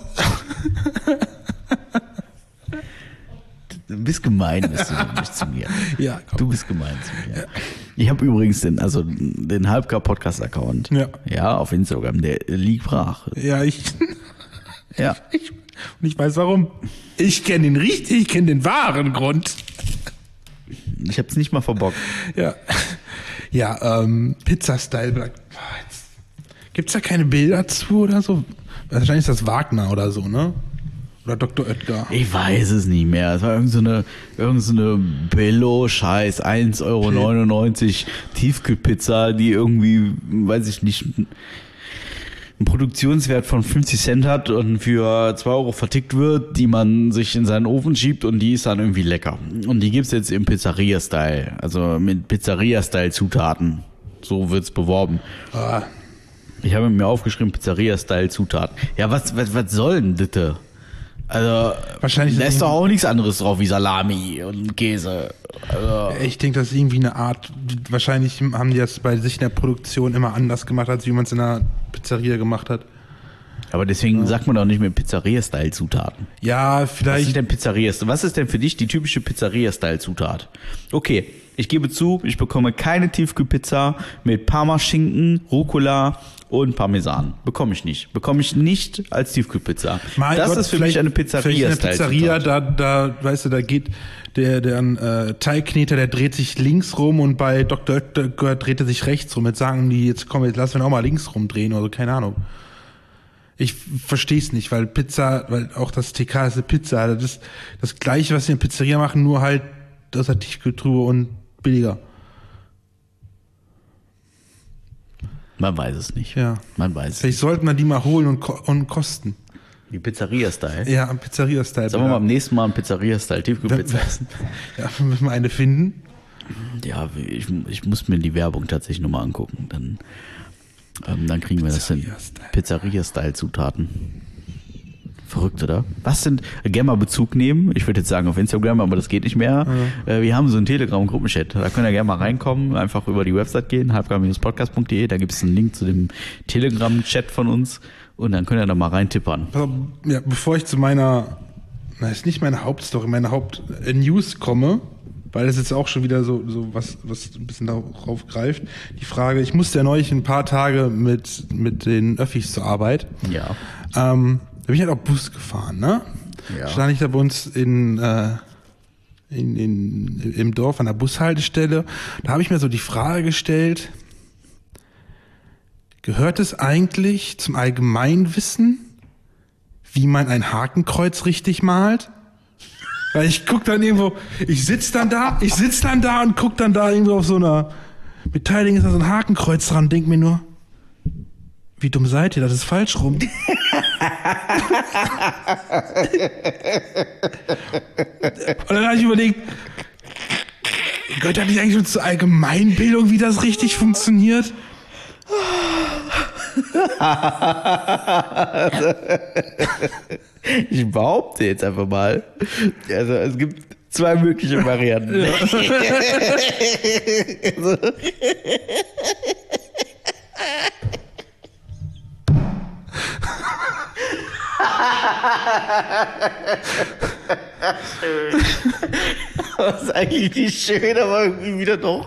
Du bist gemein, bist du nicht zu mir. Ja, komm. Du bist gemein zu mir. Ja. Ich habe übrigens den, also den Halbgar-Podcast-Account. Ja. Ja, auf Instagram, der liegt brach. Ja, ich. Ja. Ich, und ich weiß warum. Ich kenne den richtig, ich kenne den wahren Grund. Ich habe es nicht mal verbockt. Ja. Ja, ähm, Pizza-Style. Gibt's da keine Bilder zu oder so? Wahrscheinlich ist das Wagner oder so, ne? Oder Doktor Oetker. Ich weiß es nicht mehr. Es war irgend so eine, irgend so eine Billo-Scheiß, eins Euro neunundneunzig Tiefkühlpizza, die irgendwie, weiß ich nicht, einen Produktionswert von fünfzig Cent hat und für zwei Euro vertickt wird, die man sich in seinen Ofen schiebt und die ist dann irgendwie lecker. Und die gibt's jetzt im Pizzeria-Style, also mit Pizzeria-Style-Zutaten. So wird's beworben. Ah. Ich habe mir aufgeschrieben, Pizzeria-Style-Zutaten. Ja, was, was, was soll denn das? Also, wahrscheinlich da ist doch auch nichts anderes drauf wie Salami und Käse. Also, ich denke, das ist irgendwie eine Art, wahrscheinlich haben die das bei sich in der Produktion immer anders gemacht, als wie man es in der Pizzeria gemacht hat. aber deswegen ja. sagt man doch nicht mehr Pizzeria-Style-Zutaten. Ja, Was vielleicht. ist denn Pizzeria? Was ist denn für dich die typische Pizzeria-Style-Zutat? Okay, ich gebe zu, ich bekomme keine Tiefkühlpizza mit Parmaschinken, Rucola und Parmesan. Bekomme ich nicht. Bekomme ich nicht als Tiefkühlpizza. Mein das Gott, ist für mich eine Pizzeria. Eine Pizzeria, da, da, weißt du, da geht der, der äh, Teigkneter, der dreht sich links rum und bei Doktor Oetker dreht er sich rechts rum. Jetzt sagen die, jetzt komm, jetzt lassen wir auch mal links rumdrehen oder so, keine Ahnung. Ich verstehe es nicht, weil Pizza, weil auch das T K ist eine Pizza. Das ist das Gleiche, was sie in der Pizzeria machen, nur halt aus der Tiefkühltruhe und billiger. Man weiß es nicht. Ja. Man weiß es Vielleicht sollten wir die mal holen und, ko- und kosten. Die Pizzeria-Style. Ja, am Pizzeria-Style. Sollen wir mal am nächsten Mal einen Pizzeria-Style Tiefkühlpizza essen? Ja, wenn wir eine finden. Ja, ich, ich muss mir die Werbung tatsächlich nochmal angucken. Dann, ähm, dann kriegen wir das hin. Pizzeria-Style. Pizzeria-Style-Zutaten. Verrückt, oder? Was sind, gerne mal Bezug nehmen, ich würde jetzt sagen auf Instagram, aber das geht nicht mehr. Mhm. Äh, wir haben so einen Telegram-Gruppenchat, da könnt ihr gerne mal reinkommen, einfach über die Website gehen, halbgar Podcast punkt de, da gibt es einen Link zu dem Telegram-Chat von uns und dann könnt ihr da mal reintippern. Also, ja, bevor ich zu meiner, na, ist nicht meine Hauptstory, meine Haupt-News komme, weil das jetzt auch schon wieder so, so was, was ein bisschen darauf greift. Die Frage, ich musste ja neulich ein paar Tage mit, mit den Öffis zur Arbeit. Ja. Ähm, da bin ich halt auch Bus gefahren, ne? Ja. Stand ich da bei uns in, äh, in, in, im Dorf an der Bushaltestelle. Da habe ich mir so die Frage gestellt, gehört es eigentlich zum Allgemeinwissen, wie man ein Hakenkreuz richtig malt? Weil ich guck dann irgendwo, ich sitz dann da, ich sitz dann da und guck dann da irgendwo auf so einer Beteiligung, ist da so ein Hakenkreuz dran, denk mir nur, wie dumm seid ihr, das ist falsch rum. Und dann habe ich überlegt, gehört das nicht eigentlich schon zur Allgemeinbildung, wie das richtig funktioniert? Ich behaupte jetzt einfach mal, also es gibt zwei mögliche Varianten. Ja. Also. Das ist eigentlich nicht schön, aber irgendwie wieder doch.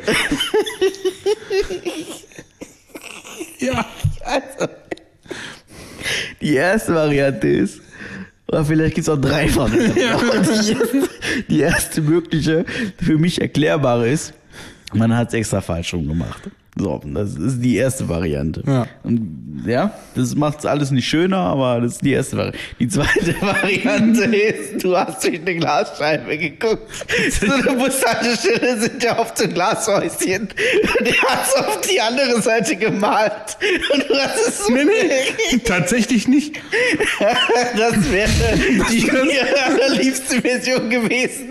Ja. Also, die erste Variante ist, oder vielleicht gibt es auch drei Varianten. Ja. Die, erste, die erste mögliche, für mich erklärbare ist, man hat es extra falsch rum gemacht. So, das ist die erste Variante. Ja. Und, ja, das macht es alles nicht schöner, aber das ist die erste Variante. Die zweite Variante ist, du hast durch eine Glasscheibe geguckt. So eine Bushaltestelle sind ja oft so Glashäuschen. Und der hat es auf die andere Seite gemalt. Und du hast es so. Nee, nee, tatsächlich nicht. Das wäre die allerliebste Version gewesen.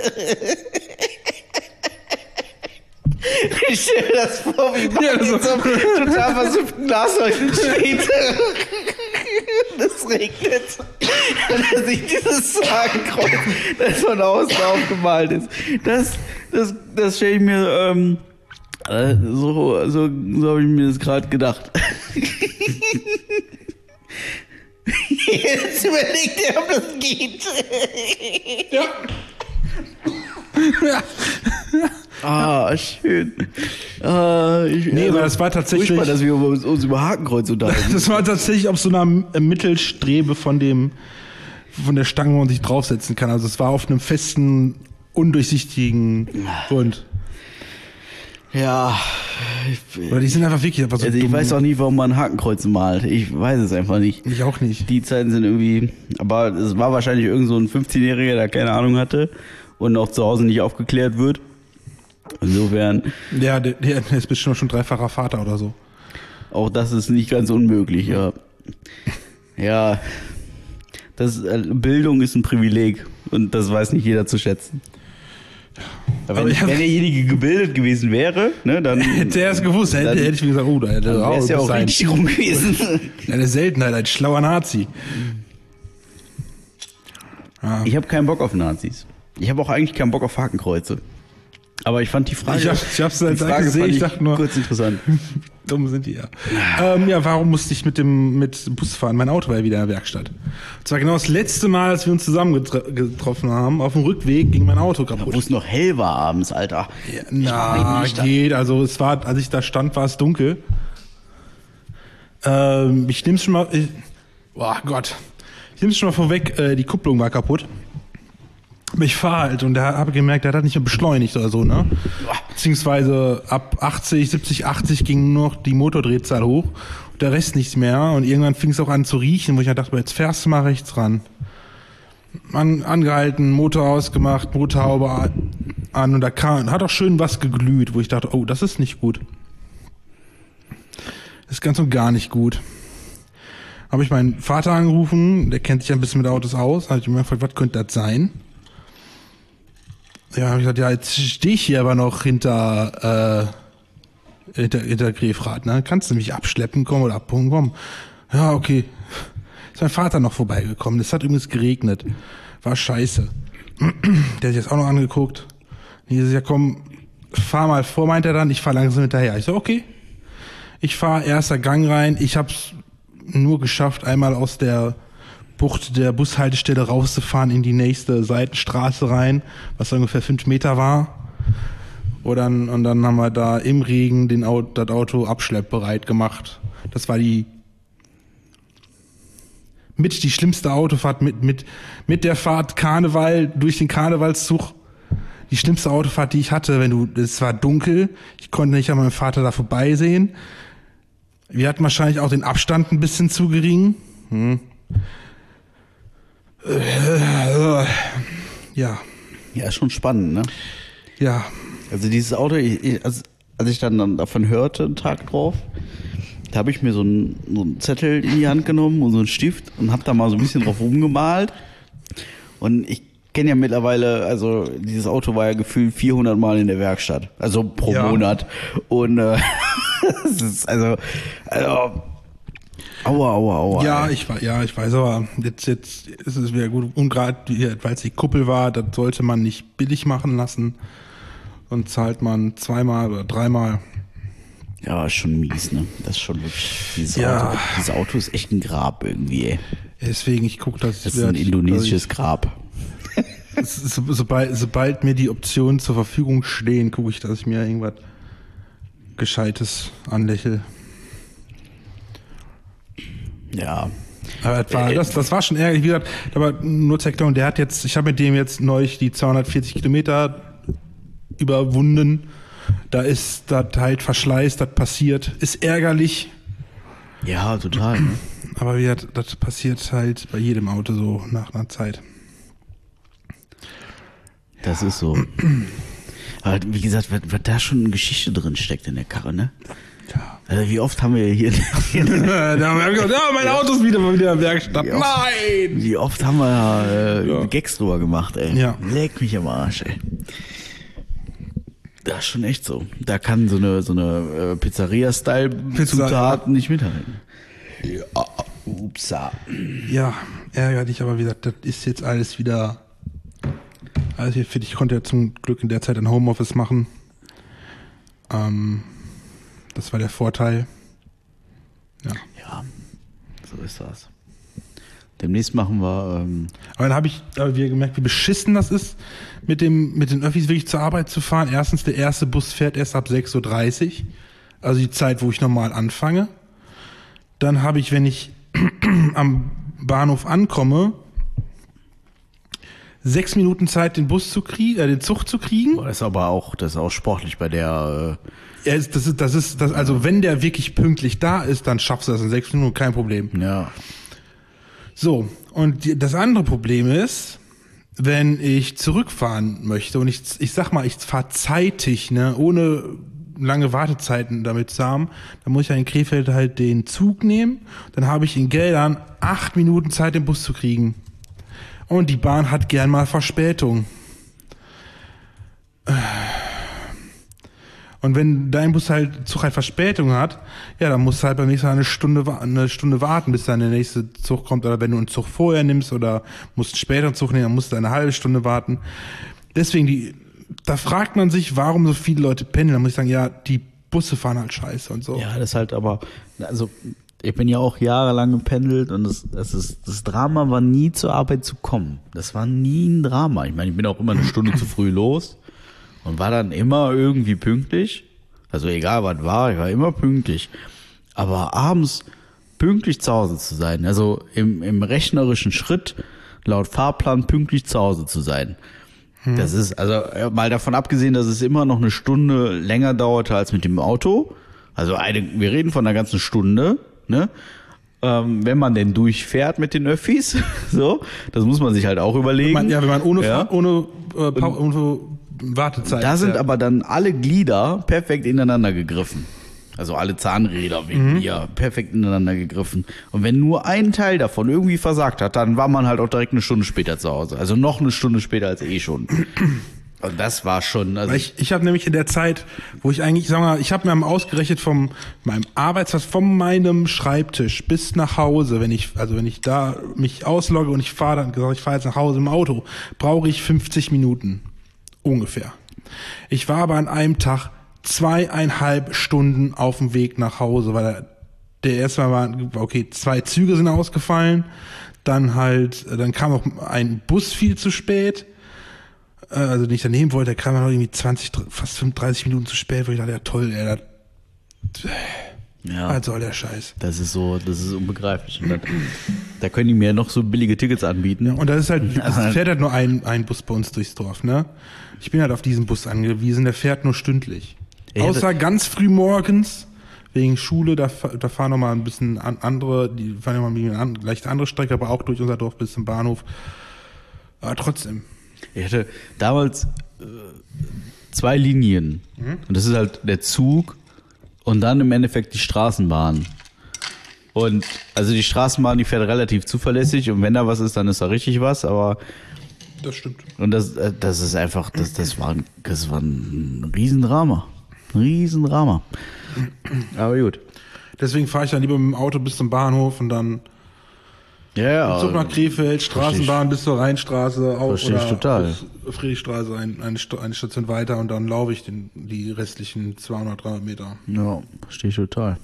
Ich stelle mir das vor, wie man Ja, in so. so einem total versuchten Glashäuschen steht. Es regnet. Und er sieht dieses Hakenkreuz, das von außen aufgemalt ist. Das, das, das stelle ich mir, ähm, äh, so, so, so habe ich mir das gerade gedacht. Jetzt überlegt er, ob das geht. Ja. Ja. Ah, schön. Ah, ich, Nee, aber das war tatsächlich- furchtbar, dass wir uns, uns über Hakenkreuz unterhalten. Das war tatsächlich auf so einer Mittelstrebe von dem, von der Stange, wo man sich draufsetzen kann. Also es war auf einem festen, undurchsichtigen Grund. Ja. Oder die sind einfach wirklich einfach so Also ich dumm. weiß auch nicht, warum man Hakenkreuz malt. Ich weiß es einfach nicht. Ich auch nicht. Die Zeiten sind irgendwie, aber es war wahrscheinlich irgend so ein fünfzehnjähriger, der keine Ahnung hatte und auch zu Hause nicht aufgeklärt wird. Insofern, Ja, der, der ist bestimmt schon dreifacher Vater oder so. auch das ist nicht ganz unmöglich, ja. Ja, das, äh, Bildung ist ein Privileg und das weiß nicht jeder zu schätzen. Aber wenn, Aber ja- wenn derjenige gebildet gewesen wäre, ne, dann Hätte er es gewusst, hätte, dann- hätte ich mir gesagt, oh, da hätte er wäre auch es ja auch sein. richtig rum gewesen. Eine Seltenheit, ein schlauer Nazi. Ja. Ich habe keinen Bock auf Nazis. Ich habe auch eigentlich keinen Bock auf Hakenkreuze. Aber ich fand die Frage, Ich hab- ich hab's die als Frage gesehen, fand ich dachte nur- kurz interessant. Dumm sind die ja. Ähm, ja, warum musste ich mit dem mit Bus fahren? Mein Auto war ja wieder in der Werkstatt. Und zwar genau das letzte Mal, als wir uns zusammen getro- getroffen haben, auf dem Rückweg ging mein Auto kaputt. Wo es noch hell war abends, Alter. Ja, na, geht. Also es war, als ich da stand, war es dunkel. Ähm, ich nehm's schon mal. Ich, boah Gott. Ich nehm's schon mal vorweg, äh, die Kupplung war kaputt. Aber ich fahre halt und da habe gemerkt, der hat nicht mehr beschleunigt oder so, ne? Beziehungsweise ab achtzig, siebzig, achtzig ging nur noch die Motordrehzahl hoch und der Rest nichts mehr. Und irgendwann fing es auch an zu riechen, wo ich halt dachte, jetzt fährst du mal rechts ran. An, angehalten, Motor ausgemacht, Motorhaube an und da kam, hat auch schön was geglüht, wo ich dachte, oh, das ist nicht gut. Das ist ganz und gar nicht gut. Habe ich meinen Vater angerufen, der kennt sich ja ein bisschen mit Autos aus, habe ich mir gefragt, was könnte das sein? Ja, habe ich gesagt, ja, jetzt stehe ich hier aber noch hinter, äh, hinter, hinter Grefrath, ne? Kannst du mich abschleppen kommen oder abholen kommen? Ja, okay. Ist mein Vater noch vorbeigekommen. Es hat übrigens geregnet. War scheiße. Der hat sich das auch noch angeguckt. Und ich so, ja komm, fahr mal vor, meint er dann, ich fahr langsam hinterher. Ich so, okay. Ich fahr erster Gang rein. Ich hab's nur geschafft, einmal aus der Bucht der Bushaltestelle rauszufahren in die nächste Seitenstraße rein, was ungefähr fünf Meter war. Und dann, und dann haben wir da im Regen den Auto, das Auto abschleppbereit gemacht. Das war die mit die schlimmste Autofahrt mit, mit, mit der Fahrt Karneval durch den Karnevalszug. Die schlimmste Autofahrt, die ich hatte, wenn du, es war dunkel, ich konnte nicht an meinem Vater da vorbeisehen. Wir hatten wahrscheinlich auch den Abstand ein bisschen zu gering. Hm. Ja, Ja, ist schon spannend, ne? ja. Also dieses Auto, ich, ich, als, als ich dann, dann davon hörte, einen Tag drauf, da habe ich mir so einen, so einen Zettel in die Hand genommen und so einen Stift und habe da mal so ein bisschen drauf rumgemalt. Und ich kenne ja mittlerweile, also dieses Auto war ja gefühlt vierhundert Mal in der Werkstatt, also pro Ja. Monat. Und äh, das ist also, also aua, aua, aua. Ja, ey. ich war, ja, ich weiß, aber jetzt, jetzt ist es wieder gut. Und gerade, weil es die Kuppel war, das sollte man nicht billig machen lassen. Und zahlt man zweimal oder dreimal. Ja, ist schon mies, ne? Das ist schon wirklich, dieses, Ja. Auto, dieses Auto ist echt ein Grab irgendwie, ey. Deswegen, ich gucke, dass Das ist ein indonesisches Grab. so, sobald, sobald mir die Optionen zur Verfügung stehen, gucke ich, dass ich mir irgendwas Gescheites anlächel. Ja. Aber das war, das, das war schon ärgerlich. Wie gesagt, aber nur zur Erklärung, der hat jetzt, ich habe mit dem jetzt neulich die zweihundertvierzig Kilometer überwunden. Da ist das halt Verschleiß, das passiert. Ist ärgerlich. Ja, total. Ne? Aber wie gesagt, das passiert halt bei jedem Auto so nach einer Zeit. Das ist so. Aber wie gesagt, was, was da schon eine Geschichte drin steckt in der Karre, ne? Ja. Also wie oft haben wir hier... da haben wir gesagt, ja, mein Auto ist wieder mal wieder in der Werkstatt. Wie oft, Nein! Wie oft haben wir äh, Ja. Gags drüber gemacht, ey. Ja. Leck mich am Arsch, ey. Das ist schon echt so. Da kann so eine, so eine äh, Pizzeria-Style-Zutat nicht mithalten. Ja, upsa. Ja, ärgerlich, aber wie gesagt, das ist jetzt alles wieder... Also hier fit. Ich konnte ja zum Glück in der Zeit ein Homeoffice machen. Ähm, das war der Vorteil. Ja. Ja, so ist das. Demnächst machen wir... Ähm, Aber dann habe ich aber wieder gemerkt, wie beschissen das ist, mit dem mit den Öffis wirklich zur Arbeit zu fahren. Erstens, der erste Bus fährt erst ab sechs Uhr dreißig, also die Zeit, wo ich normal anfange. Dann habe ich, wenn ich am Bahnhof ankomme, sechs Minuten Zeit, den Bus zu kriegen, äh, den Zug zu kriegen. das ist aber auch, das ist auch sportlich bei der... Ja, ist, das ist, das ist, das, also wenn der wirklich pünktlich da ist, dann schaffst du das in sechs Minuten, kein Problem. Äh, ja. So, und die, das andere Problem ist, wenn ich zurückfahren möchte und ich, ich sag mal, ich fahre zeitig, ne, ohne lange Wartezeiten damit zu haben, dann muss ich ja in Krefeld halt den Zug nehmen, dann habe ich in Geldern acht Minuten Zeit, den Bus zu kriegen. Und die Bahn hat gern mal Verspätung. Und wenn dein Bus halt Zug halt Verspätung hat, ja, dann musst du halt beim nächsten Mal eine Stunde, eine Stunde warten, bis dann der nächste Zug kommt. Oder wenn du einen Zug vorher nimmst oder musst einen späteren Zug nehmen, dann musst du eine halbe Stunde warten. Deswegen, die, da fragt man sich, warum so viele Leute pendeln. Da muss ich sagen, ja, die Busse fahren halt scheiße und so. Ja, das ist halt aber, also ich bin ja auch jahrelang gependelt und das, das, ist, das Drama war nie zur Arbeit zu kommen. Das war nie ein Drama. Ich meine, ich bin auch immer eine Stunde zu früh los und war dann immer irgendwie pünktlich. Also egal was war, ich war immer pünktlich. Aber abends pünktlich zu Hause zu sein, also im, im rechnerischen Schritt laut Fahrplan pünktlich zu Hause zu sein. Hm. Das ist, also mal davon abgesehen, dass es immer noch eine Stunde länger dauerte als mit dem Auto. Also eine, wir reden von einer ganzen Stunde, ne? Ähm, wenn man denn durchfährt mit den Öffis, so, das muss man sich halt auch überlegen. Wenn man, ja, wenn man ohne, Ja. ohne, äh, Pau- ohne Wartezeit. Da sind ja. aber dann alle Glieder perfekt ineinander gegriffen. Also alle Zahnräder wegen Mhm. mir perfekt ineinander gegriffen. Und wenn nur ein Teil davon irgendwie versagt hat, dann war man halt auch direkt eine Stunde später zu Hause. Also noch eine Stunde später als eh schon. Und das war schon... Also Weil ich ich habe nämlich in der Zeit, wo ich eigentlich, sag mal, ich habe mir mal ausgerechnet vom meinem Arbeitsplatz, von meinem Schreibtisch bis nach Hause, wenn ich, also wenn ich da mich auslogge und ich fahre dann, gesagt, ich fahre jetzt nach Hause im Auto, brauche ich fünfzig Minuten. Ungefähr. Ich war aber an einem Tag zweieinhalb Stunden auf dem Weg nach Hause, weil der, der erste Mal war, okay, zwei Züge sind ausgefallen, dann halt, dann kam noch ein Bus viel zu spät, also den ich daneben wollte, der kam dann noch irgendwie zwanzig, fast fünfunddreißig Minuten zu spät, wo ich dachte, ja toll, ey, das, ja, was soll der Scheiß. das ist so, das ist unbegreiflich. Und dann, da können die mir noch so billige Tickets anbieten. Und das ist halt, es fährt halt nur ein, ein Bus bei uns durchs Dorf, ne? Ich bin halt auf diesen Bus angewiesen, der fährt nur stündlich. Ja, Außer ganz früh morgens, wegen Schule, da, da fahren noch mal ein bisschen an, andere, die fahren noch mal eine an, leicht andere Strecke, aber auch durch unser Dorf bis zum Bahnhof. Aber trotzdem. Ich hatte damals äh, zwei Linien. Mhm. Und das ist halt der Zug und dann im Endeffekt die Straßenbahn. Und also die Straßenbahn, die fährt relativ zuverlässig und wenn da was ist, dann ist da richtig was, aber Das stimmt. und das, äh, das ist einfach, das, das, war, ein- das war ein Riesendrama. Ein Riesendrama. Aber gut. Deswegen fahre ich dann lieber mit dem Auto bis zum Bahnhof und dann Ja, ja. Zug nach Krefeld, Straßenbahn bis zur Rheinstraße, auch Verstehe ich oder total. bis Friedrichstraße ein, eine, Sto- eine Station weiter und dann laufe ich den, die restlichen zweihundert, dreihundert Meter. Ja, verstehe ich total.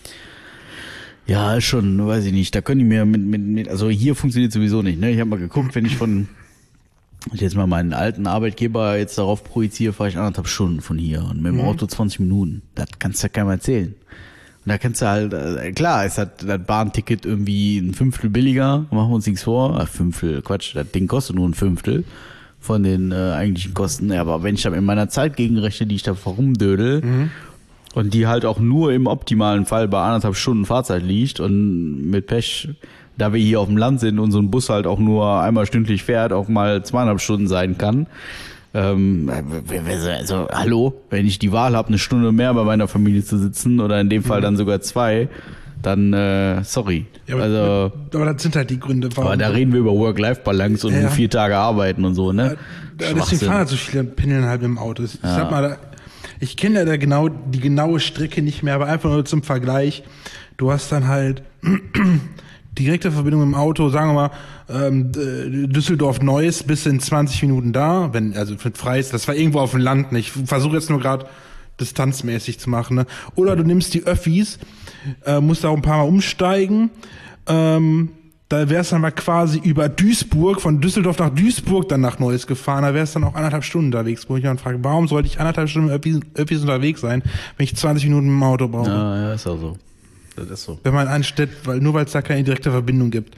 Ja, ist schon, weiß ich nicht. Da können die mir mit, mit, mit also hier funktioniert sowieso nicht, ne? Ich habe mal geguckt, wenn ich von ich jetzt mal meinen alten Arbeitgeber jetzt darauf projiziere, fahre ich anderthalb Stunden von hier und mit dem Auto zwanzig Minuten. Das kannst du ja keinem erzählen. Und da kannst du halt, äh, klar, ist halt das Bahnticket irgendwie ein Fünftel billiger, machen wir uns nichts vor. Äh, Fünftel, Quatsch, das Ding kostet nur ein Fünftel von den äh, eigentlichen Kosten. Ja, aber wenn ich dann in meiner Zeit gegenrechne, die ich da vorumdödel, mhm. und die halt auch nur im optimalen Fall bei anderthalb Stunden Fahrzeit liegt und mit Pech, da wir hier auf dem Land sind und so ein Bus halt auch nur einmal stündlich fährt, auch mal zweieinhalb Stunden sein kann. Ähm, also, hallo, wenn ich die Wahl habe, eine Stunde mehr bei meiner Familie zu sitzen oder in dem Fall dann sogar zwei, dann äh, sorry. Ja, aber, also, aber das sind halt die Gründe. Warum aber da reden wir über Work-Life-Balance und ja. vier Tage arbeiten und so, ne? Ja, deswegen fahren halt so viele Pineln halt im Auto. Ich ja. sag mal, da, ich kenne ja da genau die genaue Strecke nicht mehr, aber einfach nur zum Vergleich. Du hast dann halt direkte Verbindung im Auto, sagen wir mal, ähm, Düsseldorf-Neuss bis in zwanzig Minuten da, wenn, also für frei ist, das war irgendwo auf dem Land, ne? Ich versuche jetzt nur gerade distanzmäßig zu machen, ne? Oder du nimmst die Öffis, äh, musst da auch ein paar Mal umsteigen, ähm, da wär's dann mal quasi über Duisburg, von Düsseldorf nach Duisburg dann nach Neuss gefahren, da wär's dann auch anderthalb Stunden unterwegs, wo ich dann frage, warum sollte ich anderthalb Stunden Öffis, Öffis unterwegs sein, wenn ich zwanzig Minuten im Auto brauche? Ja, ja, ist auch so. Das ist so. Wenn man ansteht, weil, nur weil es da keine direkte Verbindung gibt.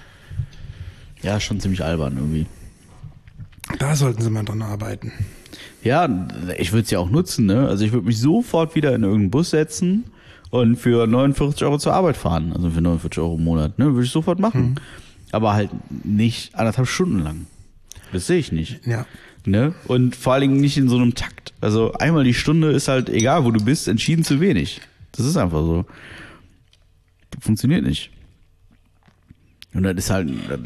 Ja, schon ziemlich albern irgendwie. Da sollten sie mal dran arbeiten. Ja, ich würde es ja auch nutzen, ne? Also ich würde mich sofort wieder in irgendeinen Bus setzen und für neunundvierzig Euro zur Arbeit fahren. Also für neunundvierzig Euro im Monat, ne? Würde ich sofort machen. Hm. Aber halt nicht anderthalb Stunden lang. Das sehe ich nicht. Ja. Ne? Und vor allen Dingen nicht in so einem Takt. Also einmal die Stunde ist halt, egal wo du bist, entschieden zu wenig. Das ist einfach so. Funktioniert nicht. Und das ist halt,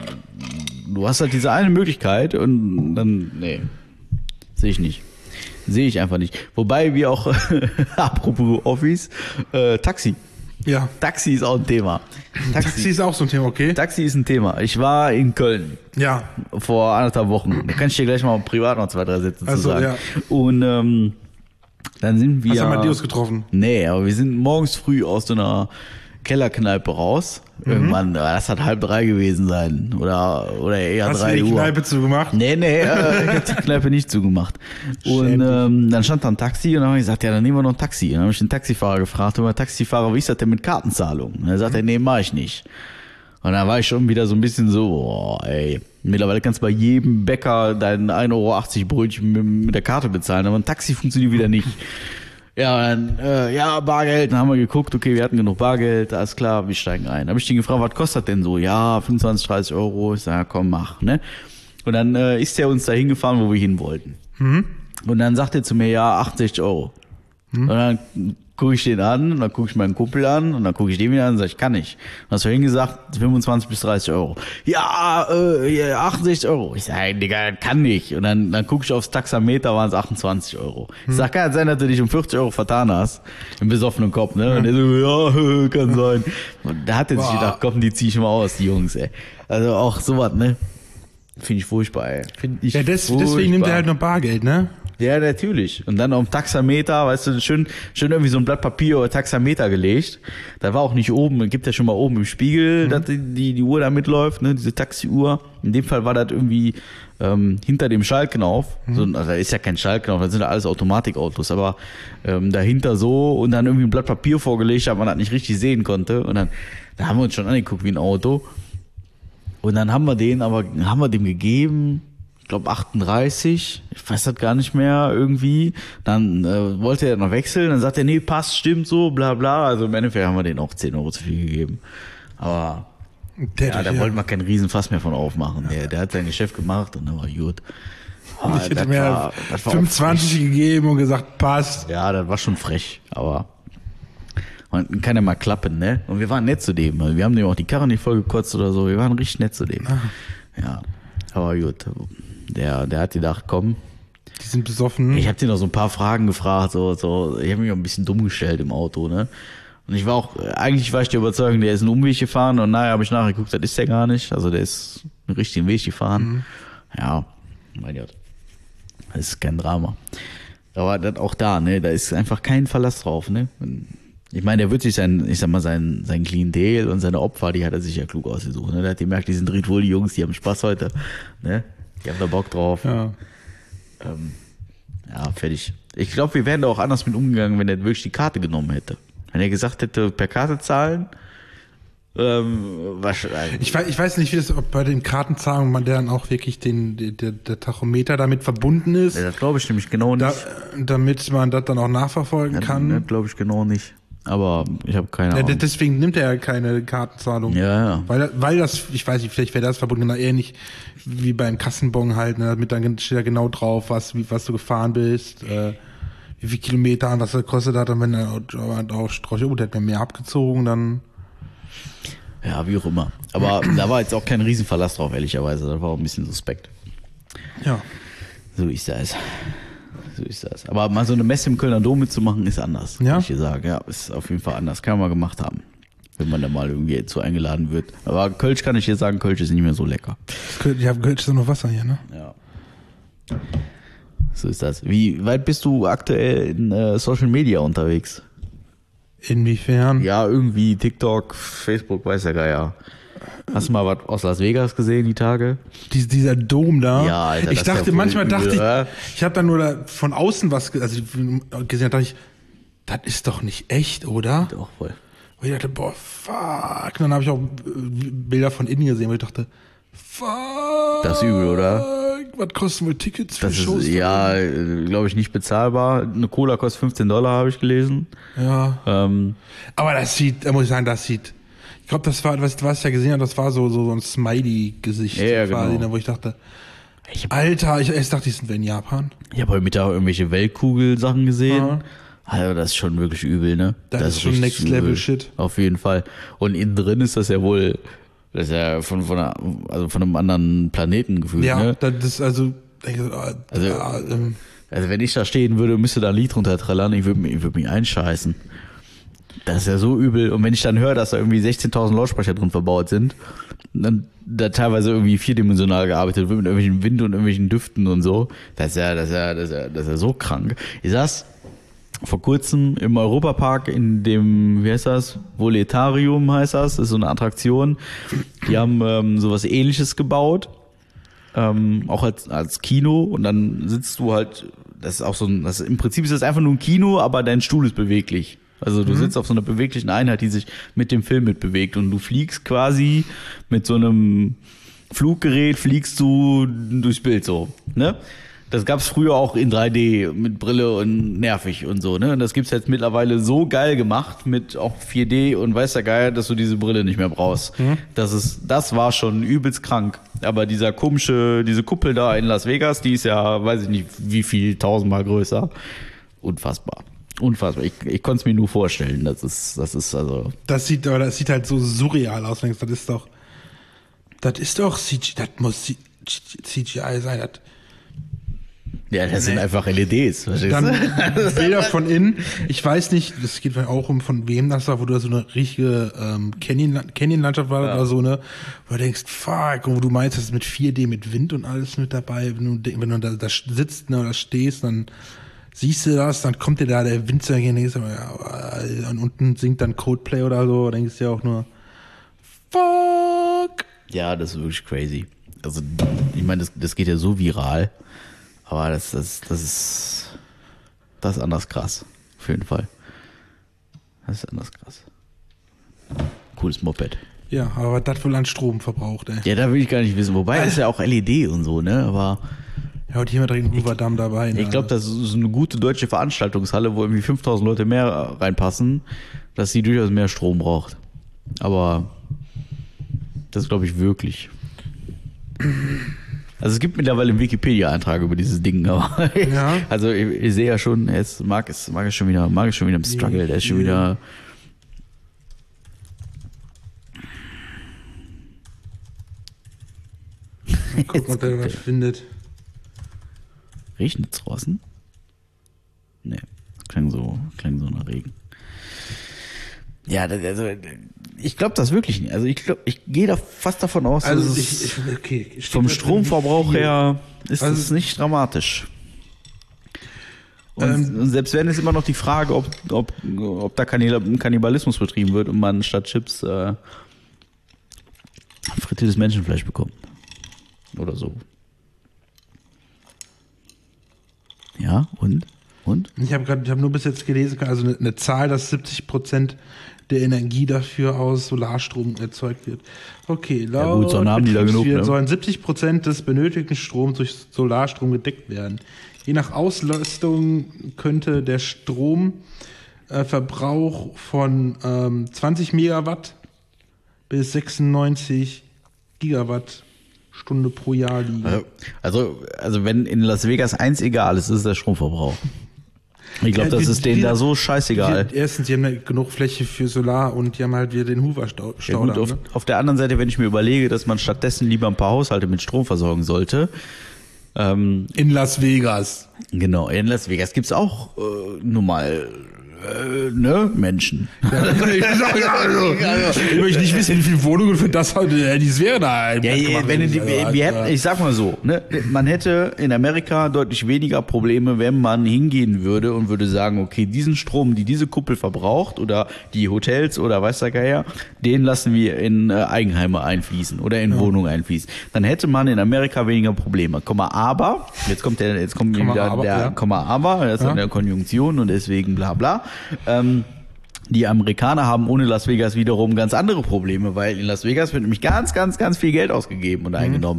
du hast halt diese eine Möglichkeit und dann, nee, sehe ich nicht. Sehe ich einfach nicht. Wobei wir auch, apropos Office, äh, Taxi. Ja. Taxi ist auch ein Thema. Taxi. Taxi ist auch so ein Thema, okay. Taxi ist ein Thema. Ich war in Köln. Ja. Vor anderthalb Wochen. Da kann ich dir gleich mal privat noch zwei, drei Sätze zu also, sagen. Ja. Und ähm, dann sind wir... Hast du Amadeus getroffen? Nee, aber wir sind morgens früh aus so einer Kellerkneipe raus. Mhm. Irgendwann, das hat halb drei gewesen sein. Oder, oder eher Hast drei Uhr. Hast du die Kneipe zugemacht? Nee, nee, äh, ich hab die Kneipe nicht zugemacht. Und ähm, dann stand da ein Taxi und dann habe ich gesagt, ja, dann nehmen wir noch ein Taxi. Und dann habe ich den Taxifahrer gefragt, und der Taxifahrer, wie ist das denn mit Kartenzahlung? Und er sagt, nee, mach ich nicht. Und dann war ich schon wieder so ein bisschen so, oh, ey, mittlerweile kannst du bei jedem Bäcker dein ein Euro achtzig Brötchen mit, mit der Karte bezahlen, aber ein Taxi funktioniert wieder nicht. Ja, dann, äh, ja, Bargeld, dann haben wir geguckt, okay, wir hatten genug Bargeld, alles klar, wir steigen ein. Da habe ich den gefragt, was kostet denn so? Ja, fünfundzwanzig, dreißig Euro. Ich sage, ja, komm, mach, ne? Und dann äh, ist er uns da hingefahren, wo wir hin wollten. Mhm. Und dann sagt er zu mir, ja, achtundsechzig Euro. Mhm. Und dann gucke ich den an, und dann gucke ich meinen Kumpel an, und dann gucke ich den wieder an und sage, ich kann nicht. Und hast vorhin gesagt, fünfundzwanzig bis dreißig Euro. Ja, äh, achtundsechzig Euro. Ich sage, Digga, kann nicht. Und dann, dann gucke ich aufs Taxameter, waren es achtundzwanzig Euro. Ich sage, kann sein, dass du dich um vierzig Euro vertan hast. Im besoffenen Kopf, ne? Und er so, ja, kann sein. Und da hat er sich gedacht, komm, die zieh ich mal aus, die Jungs, ey. Also auch sowas, ne? Finde ich furchtbar, ey. Find ich ja, des, deswegen nimmt er halt noch Bargeld, ne? Ja, natürlich. Und dann auf dem Taxameter, weißt du, schön, schön irgendwie so ein Blatt Papier oder Taxameter gelegt. Da war auch nicht oben, gibt ja schon mal oben im Spiegel, mhm. dass die, die, die Uhr da mitläuft, ne, diese Taxiuhr. In dem Fall war das irgendwie ähm, hinter dem Schaltknauf. Mhm. So, also da ist ja kein Schaltknauf, das sind ja alles Automatikautos, aber ähm, dahinter so und dann irgendwie ein Blatt Papier vorgelegt, aber man das nicht richtig sehen konnte. Und dann, da haben wir uns schon angeguckt wie ein Auto. Und dann haben wir den, aber haben wir dem gegeben, ich glaube achtunddreißig, ich weiß das gar nicht mehr irgendwie. Dann äh, wollte er noch wechseln, dann sagt er, nee, passt, stimmt so, bla bla. Also im Endeffekt haben wir denen auch zehn Euro zu viel gegeben. Aber der, ja, da ja. wollten wir keinen Riesenfass mehr von aufmachen. Ja. Der, der hat sein Geschäft gemacht und dann war gut. Aber ich hätte mir war, fünfundzwanzig gegeben und gesagt, passt. Ja, das war schon frech, aber man kann ja mal klappen, ne? Und wir waren nett zu dem. Wir haben dem auch die Karre nicht vollgekotzt oder so. Wir waren richtig nett zu dem. Ach. Ja, aber gut. Der, der hat gedacht, komm. Die sind besoffen. Ich habe dir noch so ein paar Fragen gefragt, so, so. Ich habe mich auch ein bisschen dumm gestellt im Auto, ne? Und ich war auch, eigentlich war ich der Überzeugung, der ist einen Umweg gefahren und naja, habe ich nachher geguckt, das ist der gar nicht. Also der ist einen richtigen Weg gefahren. Mhm. Ja, mein Gott. Das ist kein Drama. Aber das auch da, ne? Da ist einfach kein Verlass drauf, ne? Ich meine, der wird sich sein, ich sag mal, sein, sein Klientel und seine Opfer, die hat er sich ja klug ausgesucht, ne? Der hat gemerkt, die sind wohl die Jungs, die haben Spaß heute, ne? Die haben da Bock drauf. Ja. Ähm, ja, fertig. Ich glaube, wir wären da auch anders mit umgegangen, wenn er wirklich die Karte genommen hätte. Wenn er gesagt hätte, per Karte zahlen, ähm, wahrscheinlich. Ich weiß, ich weiß nicht, wie das, ob bei den Kartenzahlungen man dann auch wirklich den, der, der Tachometer damit verbunden ist, Ja, das glaube ich nämlich genau nicht. da, damit man das dann auch nachverfolgen kann. Das glaube ich genau nicht. Aber ich habe keine Ja, Ahnung. deswegen nimmt er ja keine Kartenzahlung. Ja, ja. Weil, weil das, ich weiß nicht, vielleicht wäre das verbunden, ähnlich wie beim Kassenbon halt, ne, damit dann steht da genau drauf, was, wie, was du gefahren bist, äh, wie viele Kilometer und was das gekostet hat, und wenn er auch strauch, oh, der hat mir mehr abgezogen, dann. Ja, wie auch immer. Aber da war jetzt auch kein Riesenverlass drauf, ehrlicherweise. Das war auch ein bisschen suspekt. Ja. So ist das. So ist das. Aber mal so eine Messe im Kölner Dom mitzumachen, ist anders. Ja? Kann ich dir sagen. Ja, ist auf jeden Fall anders. Kann man mal gemacht haben. Wenn man da mal irgendwie zu eingeladen wird. Aber Kölsch kann ich dir sagen, Kölsch ist nicht mehr so lecker. Ich habe gehört, es ist noch Wasser hier, ne? Ja. So ist das. Wie weit bist du aktuell in äh, Social Media unterwegs? Inwiefern? Ja, irgendwie TikTok, Facebook, weiß der Geier. Hast du mal was aus Las Vegas gesehen, die Tage? Dies, dieser Dom da. Ja, Alter, ich das ist dachte, ja manchmal voll dachte übel, oder? ich, ich habe da nur da von außen was ge- also gesehen, da dachte ich, das ist doch nicht echt, oder? Doch, voll. Und ich dachte, boah, fuck. Und dann habe ich auch äh, Bilder von innen gesehen, wo ich dachte, fuck. Das ist übel, oder? Was kosten wohl Tickets für Das Shows? ist, ja, glaube ich, nicht bezahlbar. Eine Cola kostet fünfzehn Dollar, habe ich gelesen. Ja. Ähm, Aber das sieht, da muss ich sagen, das sieht. Ich glaube, das war, was, was ich ja gesehen habe, das war so, so, so ein Smiley-Gesicht, Ja, ja, quasi, genau. ne, wo ich dachte, ich habe Alter, ich erst dachte, die sind wir in Japan. hab heute Mittag irgendwelche Weltkugel-Sachen gesehen. Ja. Also das ist schon wirklich übel, ne? Das ist schon richtig Next Level übel. Shit. Auf jeden Fall. Und innen drin ist das ja wohl, das ist ja von, von, einer, also von einem anderen Planeten gefühlt, Ja, ne? das ist also, ich so, ah, Also- ah, ähm, Also wenn ich da stehen würde, müsste da ein Lied runterträllern, ich würde ich würd mich einscheißen. Das ist ja so übel. Und wenn ich dann höre, dass da irgendwie sechzehntausend Lautsprecher drin verbaut sind, dann da teilweise irgendwie vierdimensional gearbeitet wird mit irgendwelchen Wind und irgendwelchen Düften und so, das ist ja, das ist ja, das ist ja, das ist ja so krank. Ich saß vor kurzem im Europapark in dem, wie heißt das? Voletarium heißt das. Das ist so eine Attraktion. Die haben ähm, sowas Ähnliches gebaut. Ähm, auch als, als Kino, und dann sitzt du halt, das ist auch so ein, das, im Prinzip ist das einfach nur ein Kino, aber dein Stuhl ist beweglich. Also du sitzt auf so einer beweglichen Einheit, die sich mit dem Film mitbewegt, und du fliegst quasi mit so einem Fluggerät, fliegst du durchs Bild so, ne? Das gab's früher auch in drei D mit Brille und nervig und so, ne? Und das gibt's jetzt mittlerweile so geil gemacht mit auch vier D und weiß der Geier, dass du diese Brille nicht mehr brauchst. Mhm. Das ist, das war schon übelst krank. Aber dieser komische, diese Kuppel da in Las Vegas, die ist ja, weiß ich nicht, wie viel, tausendmal größer. Unfassbar. Unfassbar. Ich, ich konnte es mir nur vorstellen. Das ist, das ist also. das sieht, aber das sieht halt so surreal aus. Das ist doch, das ist doch C G I, das muss C G I sein. Das, Ja, das sind Nee. einfach L E Ds. Verstehst dann du? Bilder von innen. Ich weiß nicht, das geht auch um von wem das war, wo du so eine richtige ähm, Canyon- Canyon-Landschaft war Ja. oder so, ne? Wo du denkst, fuck, und wo du meinst, das ist mit vier D, mit Wind und alles mit dabei. Wenn du, wenn du da, da sitzt, ne, oder stehst, dann siehst du das, dann kommt dir da der Wind zu entgegen, denkst du, ja, und unten singt dann Coldplay oder so, denkst du ja auch nur, fuck. Ja, das ist wirklich crazy. Also, ich meine, das, das geht ja so viral. Aber das, das, das ist, das ist anders krass. Auf jeden Fall. Das ist anders krass. Cooles Moped. Ja, aber was das wohl an Strom verbraucht, ey. Ja, da will ich gar nicht wissen. Wobei, das ist ja auch L E D und so, ne? Aber Ja, und hier mal direkt Hoover Damm dabei. Ne? ich glaube, das ist so eine gute deutsche Veranstaltungshalle, wo irgendwie fünftausend Leute mehr reinpassen, dass sie durchaus mehr Strom braucht. Aber das glaube ich wirklich. Also es gibt mittlerweile einen Wikipedia-Eintrag über dieses Ding, aber Ja. also ich, ich sehe ja schon, jetzt Marc ist, Marc ist schon wieder, Marc ist schon wieder im Struggle, der ist schon wieder. Guck mal, ob der was findet. Regnet's draußen? Nee, klang so, klang so nach Regen. Ja, das- also ich glaube das wirklich nicht. Also ich glaube, ich gehe da fast davon aus, Also dass ich, es ich, okay, steht vom da drin, Stromverbrauch wie viel? her ist Also- es nicht dramatisch. Und, Ähm, und selbst wenn, ist immer noch die Frage, ob, ob, ob da Kannibal- Kannibalismus betrieben wird und man statt Chips äh, frittiertes Menschenfleisch bekommt. Oder so. Ja, und? Und? Ich habe gerade, ich habe nur bis jetzt gelesen, also eine, eine Zahl, dass siebzig Prozent der Energie dafür aus Solarstrom erzeugt wird. Okay, laut Ja gut, so haben die da genug, ne? sollen siebzig Prozent des benötigten Stroms durch Solarstrom gedeckt werden. Je nach Auslastung könnte der Stromverbrauch äh, von ähm, zwanzig Megawatt bis sechsundneunzig Gigawattstunde pro Jahr liegen. Also, also wenn in Las Vegas eins egal ist, ist es der Stromverbrauch. Ich glaube, Ja, das die- ist denen die- da so scheißegal. Die, erstens, die haben ja genug Fläche für Solar und die haben halt wieder den Hoover-Staudamm. Ja gut, auf, ne? auf der anderen Seite, wenn ich mir überlege, dass man stattdessen lieber ein paar Haushalte mit Strom versorgen sollte, ähm, In Las Vegas. genau, in Las Vegas gibt's auch äh, nun mal äh, ne, Menschen. ich, sag, ja, also, ich möchte nicht wissen, wie viele Wohnungen für das äh, die Sphäre da Ja, ja, wenn die, wir, wir hätten, ich sag mal so, ne, man hätte in Amerika deutlich weniger Probleme, wenn man hingehen würde und würde sagen, okay, diesen Strom, die diese Kuppel verbraucht oder die Hotels oder weiß der Geier, den lassen wir in äh, Eigenheime einfließen oder in Ja. Wohnungen einfließen. Dann hätte man in Amerika weniger Probleme. Komma, aber, jetzt kommt der, jetzt kommt Komma, wieder aber, der ja. Komma, aber, das ist Ja. an der Konjunktion und deswegen bla bla. Ähm, Die Amerikaner haben ohne Las Vegas wiederum ganz andere Probleme, weil in Las Vegas wird nämlich ganz, ganz, ganz viel Geld ausgegeben und eingenommen.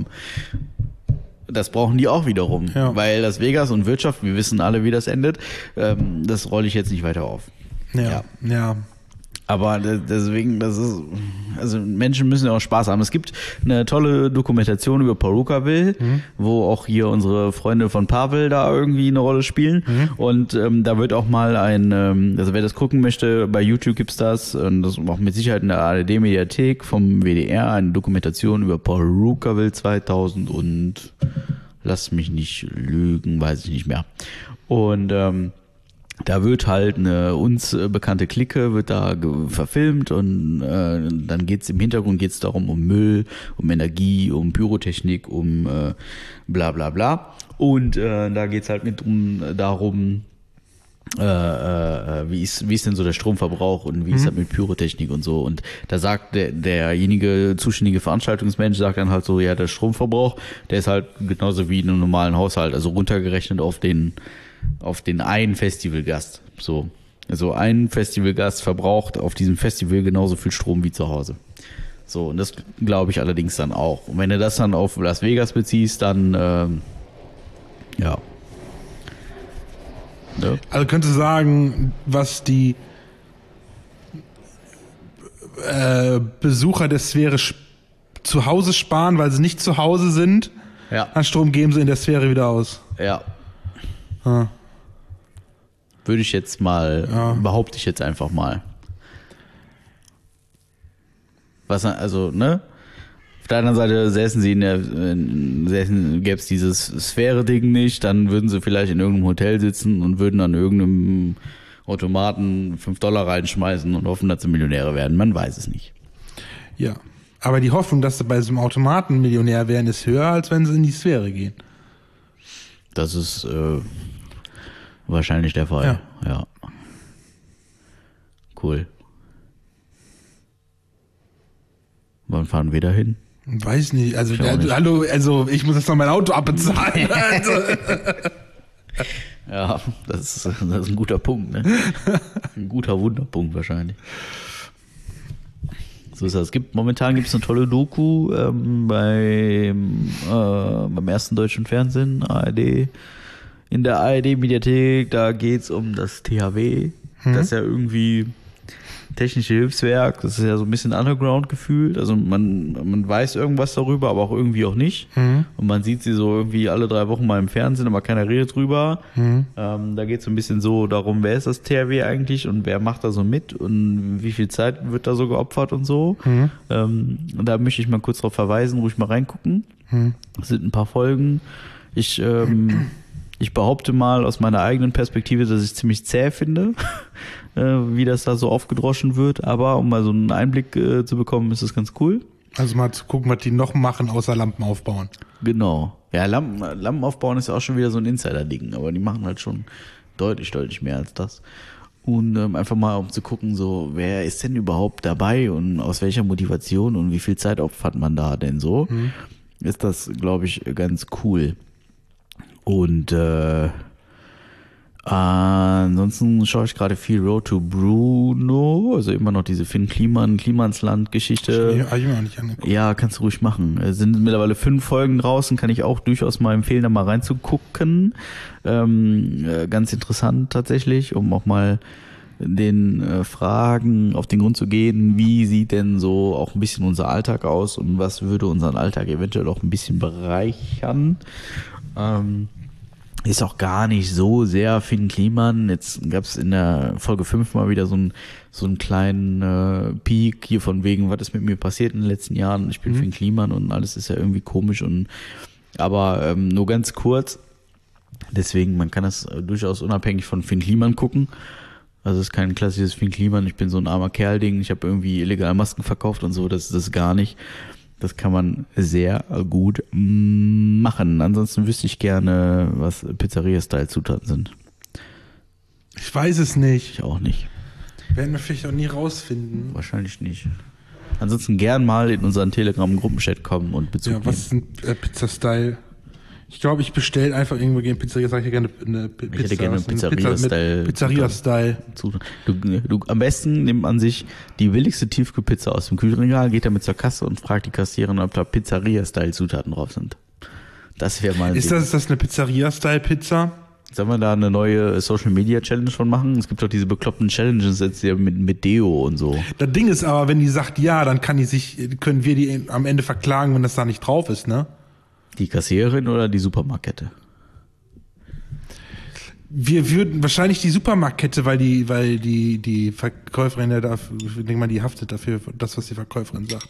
Das brauchen die auch wiederum, Ja. weil Las Vegas und Wirtschaft, wir wissen alle, wie das endet, ähm, das rolle ich jetzt nicht weiter auf. Ja, Ja. ja. Aber de- deswegen, das ist, also Menschen müssen ja auch Spaß haben. Es gibt eine tolle Dokumentation über Palookaville, Mhm. wo auch hier unsere Freunde von Pavel da irgendwie eine Rolle spielen. Mhm. Und ähm, da wird auch mal ein, ähm, also wer das gucken möchte, bei YouTube gibt's das, und das auch mit Sicherheit in der A R D-Mediathek vom W D R, eine Dokumentation über Palookaville zweitausend und lass mich nicht lügen, weiß ich nicht mehr. Und ähm, da wird halt eine uns äh, bekannte Clique, wird da ge- verfilmt und äh, dann geht's im Hintergrund geht's darum um Müll, um Energie, um Pyrotechnik, um äh, bla bla bla. Und äh, da geht's halt mit um darum, äh, äh, wie ist wie ist denn so der Stromverbrauch und wie ist das mit Pyrotechnik und so. Und da sagt der, derjenige zuständige Veranstaltungsmensch sagt dann halt so, ja, der Stromverbrauch, der ist halt genauso wie in einem normalen Haushalt, also runtergerechnet auf den auf den einen Festivalgast. So. Also ein Festivalgast verbraucht auf diesem Festival genauso viel Strom wie zu Hause. So, und das glaube ich allerdings dann auch. Und wenn du das dann auf Las Vegas beziehst, dann ähm, ja. Ne? Also könntest du sagen, was die äh, Besucher der Sphäre sp- zu Hause sparen, weil sie nicht zu Hause sind, Ja. an Strom geben sie in der Sphäre wieder aus. Ja. Ja. Würde ich jetzt mal, Ja. behaupte ich jetzt einfach mal. Was, also, ne? Auf der anderen Seite säßen sie in der, in, säßen, gäbe es dieses Sphäre-Ding nicht, dann würden sie vielleicht in irgendeinem Hotel sitzen und würden an irgendeinem Automaten fünf Dollar reinschmeißen und hoffen, dass sie Millionäre werden. Man weiß es nicht. Ja. Aber die Hoffnung, dass sie bei so einem Automaten Millionär werden, ist höher, als wenn sie in die Sphäre gehen. Das ist äh, wahrscheinlich der Fall. Ja. ja. Cool. Wann fahren wir da hin? Weiß nicht. Also, Ich auch ja, nicht. hallo, also ich muss jetzt noch mein Auto abbezahlen. Also, Ja, das ist, das ist ein guter Punkt, ne? Ein guter Wunderpunkt wahrscheinlich. So ist das. Es gibt, momentan gibt es eine tolle Doku ähm, beim, äh, beim ersten deutschen Fernsehen, A R D. In der A R D-Mediathek, da geht's um das T H W. Das ist ja irgendwie technische Hilfswerk. Das ist ja so ein bisschen Underground gefühlt. Also man, man weiß irgendwas darüber, aber auch irgendwie auch nicht. Und man sieht sie so irgendwie alle drei Wochen mal im Fernsehen, aber keiner redet drüber. Ähm, da geht's so ein bisschen so darum, wer ist das T H W eigentlich und wer macht da so mit und wie viel Zeit wird da so geopfert und so. Ähm, und da möchte ich mal kurz drauf verweisen, ruhig mal reingucken. Das sind ein paar Folgen. Ich, ähm, ich behaupte mal aus meiner eigenen Perspektive, dass ich ziemlich zäh finde, äh, wie das da so aufgedroschen wird. Aber um mal so einen Einblick äh, zu bekommen, ist das ganz cool. also mal zu gucken, was die noch machen, außer Lampen aufbauen. Genau. Ja, Lampen, Lampen aufbauen ist ja auch schon wieder so ein Insider-Ding, aber die machen halt schon deutlich, deutlich mehr als das. Und ähm, einfach mal um zu gucken, so, wer ist denn überhaupt dabei und aus welcher Motivation und wie viel Zeit opfert man da denn so, ist das, glaube ich, ganz cool. Und äh, Äh, ansonsten schaue ich gerade viel Road to Bruno, also immer noch diese Finn Kliman, Klimansland-Geschichte. Nee, hab ich mir auch nicht angeguckt. Ja, kannst du ruhig machen. Es sind mittlerweile fünf Folgen draußen, kann ich auch durchaus mal empfehlen, da mal reinzugucken. Ähm, äh, ganz interessant tatsächlich, um auch mal den äh, Fragen auf den Grund zu gehen, wie sieht denn so auch ein bisschen unser Alltag aus und was würde unseren Alltag eventuell auch ein bisschen bereichern. Ähm, Ist auch gar nicht so sehr Finn Kliman. Jetzt gab es in der Folge fünf mal wieder so einen so einen kleinen äh, Peak hier von wegen, was ist mit mir passiert in den letzten Jahren. Ich bin mhm. Finn Kliman und alles ist ja irgendwie komisch. Und aber ähm, nur ganz kurz. Deswegen, man kann das äh, durchaus unabhängig von Finn Kliman gucken. Also es ist kein klassisches Finn Kliman, ich bin so ein armer Kerl-Ding, ich habe irgendwie illegal Masken verkauft und so, das ist das gar nicht. Das kann man sehr gut machen. Ansonsten wüsste ich gerne, was Pizzeria-Style-Zutaten sind. Ich weiß es nicht. Ich auch nicht. Werden wir vielleicht auch nie rausfinden. Wahrscheinlich nicht. Ansonsten gern mal in unseren Telegram-Gruppenchat kommen und Bezug Ja, was ist ein äh, Pizza-Style? Ich glaube, ich bestelle einfach irgendwo gegen Pizzeria, sage ich ja gerne eine Pizza. Ich hätte gerne Pizzeria-Style. Pizzeria-Style. Du, du, am besten nimmt man sich die billigste Tiefkühlpizza aus dem Kühlregal, geht damit zur Kasse und fragt die Kassiererin, ob da Pizzeria-Style-Zutaten drauf sind. Das wäre mal ein Ist das, ist das eine Pizzeria-Style-Pizza? Sollen wir da eine neue Social-Media-Challenge von machen? Es gibt doch diese bekloppten Challenges jetzt hier mit, mit Deo und so. Das Ding ist aber, wenn die sagt ja, dann kann die sich, können wir die am Ende verklagen, wenn das da nicht drauf ist, ne? Die Kassiererin oder die Supermarktkette? Wir würden wahrscheinlich die Supermarktkette, weil die, weil die, die Verkäuferin ja darf, ich denke mal, die haftet dafür, das, was die Verkäuferin sagt.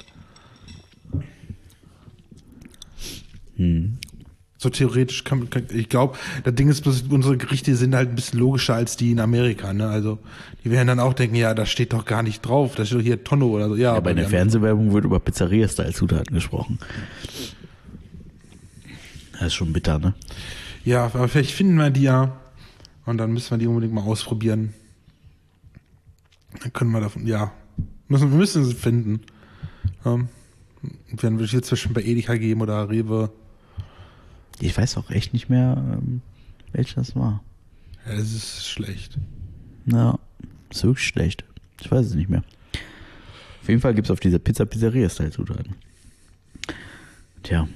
Hm. So theoretisch kann, kann ich glaube, das Ding ist bloß, unsere Gerichte sind halt ein bisschen logischer als die in Amerika, ne? Also, die werden dann auch denken, ja, da steht doch gar nicht drauf, da steht doch hier Tonno oder so. Ja, ja aber bei der Fernsehwerbung wird über Pizzeria-Style-Zutaten gesprochen. Das ist schon bitter, ne? Ja, aber vielleicht finden wir die ja und dann müssen wir die unbedingt mal ausprobieren. Dann können wir davon, ja, müssen, wir müssen sie finden. Ähm, dann würde ich jetzt zwischen bei Edeka geben oder Rewe. Ich weiß auch echt nicht mehr, welches das war. Ja, das ist schlecht. Ja, ist wirklich schlecht. Ich weiß es nicht mehr. Auf jeden Fall gibt es auf dieser Pizza Pizzeria-Style-Zutaten. Tja.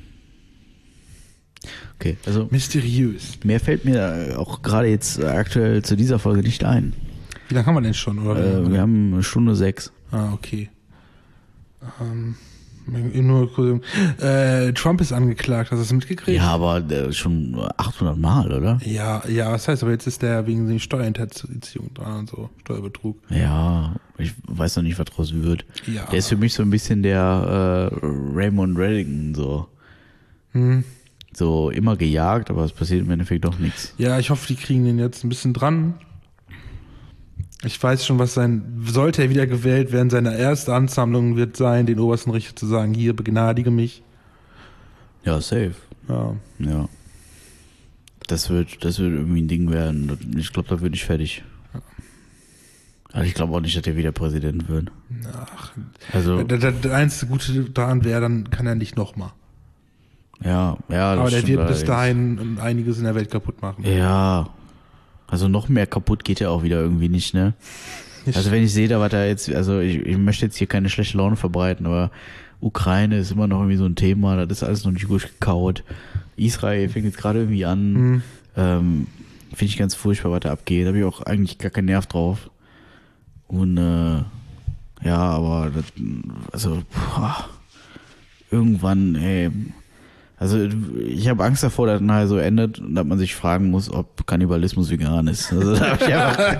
Okay, also mysteriös. Mehr fällt mir auch gerade jetzt aktuell zu dieser Folge nicht ein. Wie lange haben wir denn schon? Oder? Äh, wir haben eine Stunde sechs. Ah, okay. Ähm, nur kurz, äh, Trump ist angeklagt, hast du das mitgekriegt? Ja, aber der schon achthundert Mal, oder? Ja, ja, was heißt, aber jetzt ist der wegen Steuerhinterziehung dran und so, Steuerbetrug. Ja, ich weiß noch nicht, was draus wird. Ja. Der ist für mich so ein bisschen der äh, Raymond Reddington, so. Hm. So immer gejagt, aber es passiert im Endeffekt doch nichts. Ja, ich hoffe, die kriegen den jetzt ein bisschen dran. Ich weiß schon, was sein, sollte er wieder gewählt werden, seine erste Ansammlung wird sein, den obersten Richter zu sagen, hier, begnadige mich. Ja, safe. Ja. Ja. Das wird, das wird irgendwie ein Ding werden. Ich glaube, da wird ich fertig. Also ich glaube auch nicht, dass er wieder Präsident wird. Ach, also, der, der, der einzige Gute daran wäre, dann kann er nicht nochmal. Ja, ja. Das Aber der wird allerdings. bis dahin einiges in der Welt kaputt machen. Ja. Also noch mehr kaputt geht ja auch wieder irgendwie nicht, ne? Also wenn ich sehe, da war da jetzt, also ich, ich möchte jetzt hier keine schlechte Laune verbreiten, aber Ukraine ist immer noch irgendwie so ein Thema, das ist alles noch nicht gut gekaut. Israel fängt jetzt gerade irgendwie an. Mhm. Ähm, Finde ich ganz furchtbar, was da abgeht. Da habe ich auch eigentlich gar keinen Nerv drauf. Und äh, ja, aber das, also boah, irgendwann, ey. Also ich habe Angst davor, dass nachher so endet und dass man sich fragen muss, ob Kannibalismus vegan ist. Also da hab ich einfach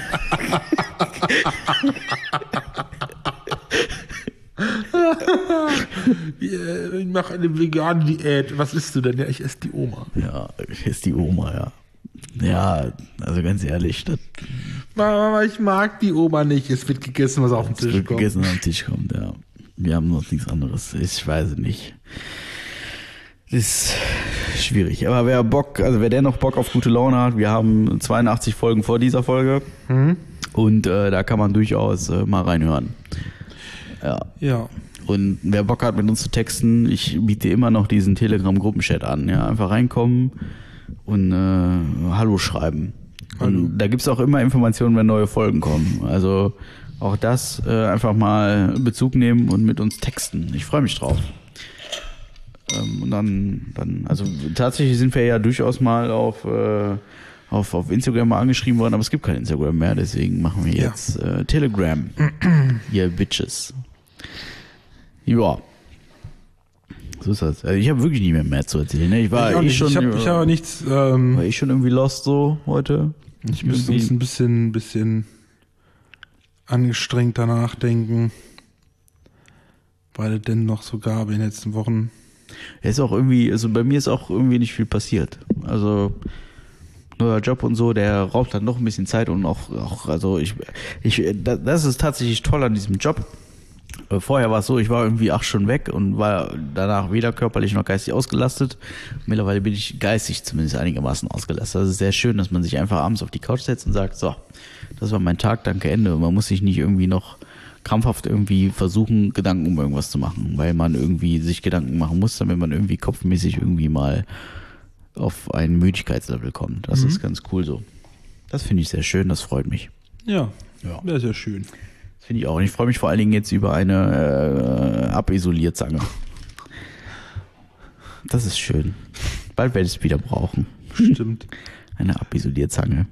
ich mache eine vegane Diät. Was isst du denn? Ja, ich esse die Oma. Ja, ich esse die Oma, ja. Ja, also ganz ehrlich, das Mama, ich mag die Oma nicht. Es wird gegessen, was auf den Tisch kommt. Es wird gegessen, was auf den Tisch kommt, ja. Wir haben noch nichts anderes. Ich weiß nicht. Das ist schwierig. Aber wer Bock, also wer dennoch Bock auf gute Laune hat, wir haben zweiundachtzig Folgen vor dieser Folge. Mhm. Und äh, da kann man durchaus äh, mal reinhören. Ja. Ja. Und wer Bock hat, mit uns zu texten, ich biete immer noch diesen Telegram-Gruppenchat an. Ja, einfach reinkommen und äh, Hallo schreiben. Und da gibt es auch immer Informationen, wenn neue Folgen kommen. Also auch das äh, einfach mal Bezug nehmen und mit uns texten. Ich freue mich drauf. Ähm, und dann, dann, also tatsächlich sind wir ja durchaus mal auf, äh, auf, auf Instagram mal angeschrieben worden, aber es gibt kein Instagram mehr, deswegen machen wir jetzt ja. äh, Telegram. Ihr Bitches. Ja. So ist das. Also ich habe wirklich nicht mehr mehr zu erzählen. Ne? Ich war ich, eh nicht. schon. Ich habe hab nichts. Ähm, war ich schon irgendwie lost so heute. Ich müsste uns ein bisschen, bisschen angestrengter nachdenken, weil es denn noch so gab in den letzten Wochen. Ja, ist auch irgendwie, also bei mir ist auch irgendwie nicht viel passiert. Also neuer Job und so, der raubt dann noch ein bisschen Zeit und auch, auch also ich, ich, das ist tatsächlich toll an diesem Job. Vorher war es so, ich war irgendwie acht Stunden weg und war danach weder körperlich noch geistig ausgelastet. Mittlerweile bin ich geistig zumindest einigermaßen ausgelastet. Das ist sehr schön, dass man sich einfach abends auf die Couch setzt und sagt, so, das war mein Tag, danke, Ende. Man muss sich nicht irgendwie noch krampfhaft irgendwie versuchen, Gedanken um irgendwas zu machen, weil man irgendwie sich Gedanken machen muss, damit man irgendwie kopfmäßig irgendwie mal auf ein Müdigkeitslevel kommt. Das mhm. ist ganz cool so. Das finde ich sehr schön, das freut mich. Ja, ja, sehr, sehr schön. Finde ich auch. Und ich freue mich vor allen Dingen jetzt über eine äh, Abisolierzange. Das ist schön. Bald werde ich es wieder brauchen. Stimmt. Eine Abisolierzange.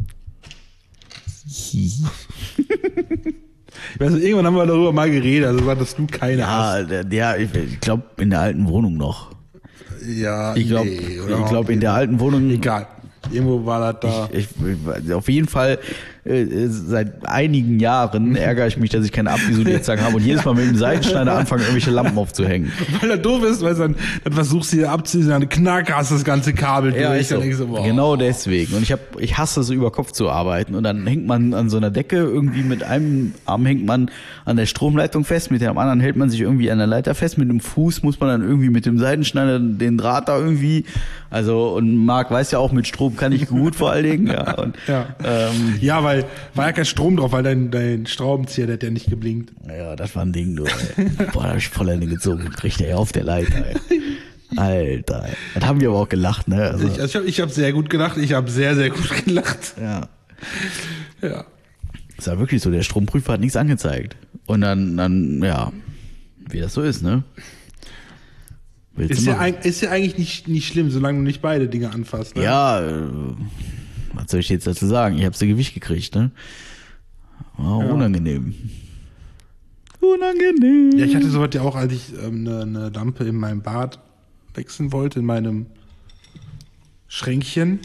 Also irgendwann haben wir darüber mal geredet, also dass du keine ja, hast. Ja, ich, ich glaube in der alten Wohnung noch. Ja, ich glaube, nee, ich glaube in der alten Wohnung. Egal. Irgendwo war das da. Ich, ich, auf jeden Fall, äh, seit einigen Jahren ärgere ich mich, dass ich keine Abisolierzange habe und jedes Mal mit dem Seitenschneider anfange, irgendwelche Lampen aufzuhängen. Weil das doof ist, weil dann, dann versuchst du hier abzuziehen, dann knack hast das ganze Kabel ja, durch. So. Dann so, genau deswegen. Und ich habe, ich hasse so über Kopf zu arbeiten und dann hängt man an so einer Decke irgendwie mit einem Arm hängt man an der Stromleitung fest, mit dem anderen hält man sich irgendwie an der Leiter fest, mit dem Fuß muss man dann irgendwie mit dem Seitenschneider den Draht da irgendwie, also und Marc weiß ja auch, mit Strom kann ich gut vor allen Dingen. Ja, und, ja. Ähm, ja, weil war ja kein Strom drauf, weil dein, dein Schraubenzieher, der hat ja nicht geblinkt. Ja, das war ein Ding, du. Ey. Boah, da hab ich voll eine gezogen. Kriegt er ja auf der Leiter, ey. Alter, ey. Das haben wir aber auch gelacht, ne? Also ich, also ich habe ich hab sehr gut gelacht, ich habe sehr, sehr gut gelacht. Ja. Ja. Das war wirklich so, der Stromprüfer hat nichts angezeigt. Und dann, dann, ja, wie das so ist, ne? Ist ja, ist ja eigentlich nicht, nicht schlimm, solange du nicht beide Dinge anfasst, ne? Ja, äh, was soll ich jetzt dazu sagen? Ich habe so Gewicht gekriegt, ne? War ja. unangenehm. Unangenehm. Ja, ich hatte sowas ja auch, als ich ähm, eine, eine Lampe in meinem Bad wechseln wollte, in meinem Schränkchen.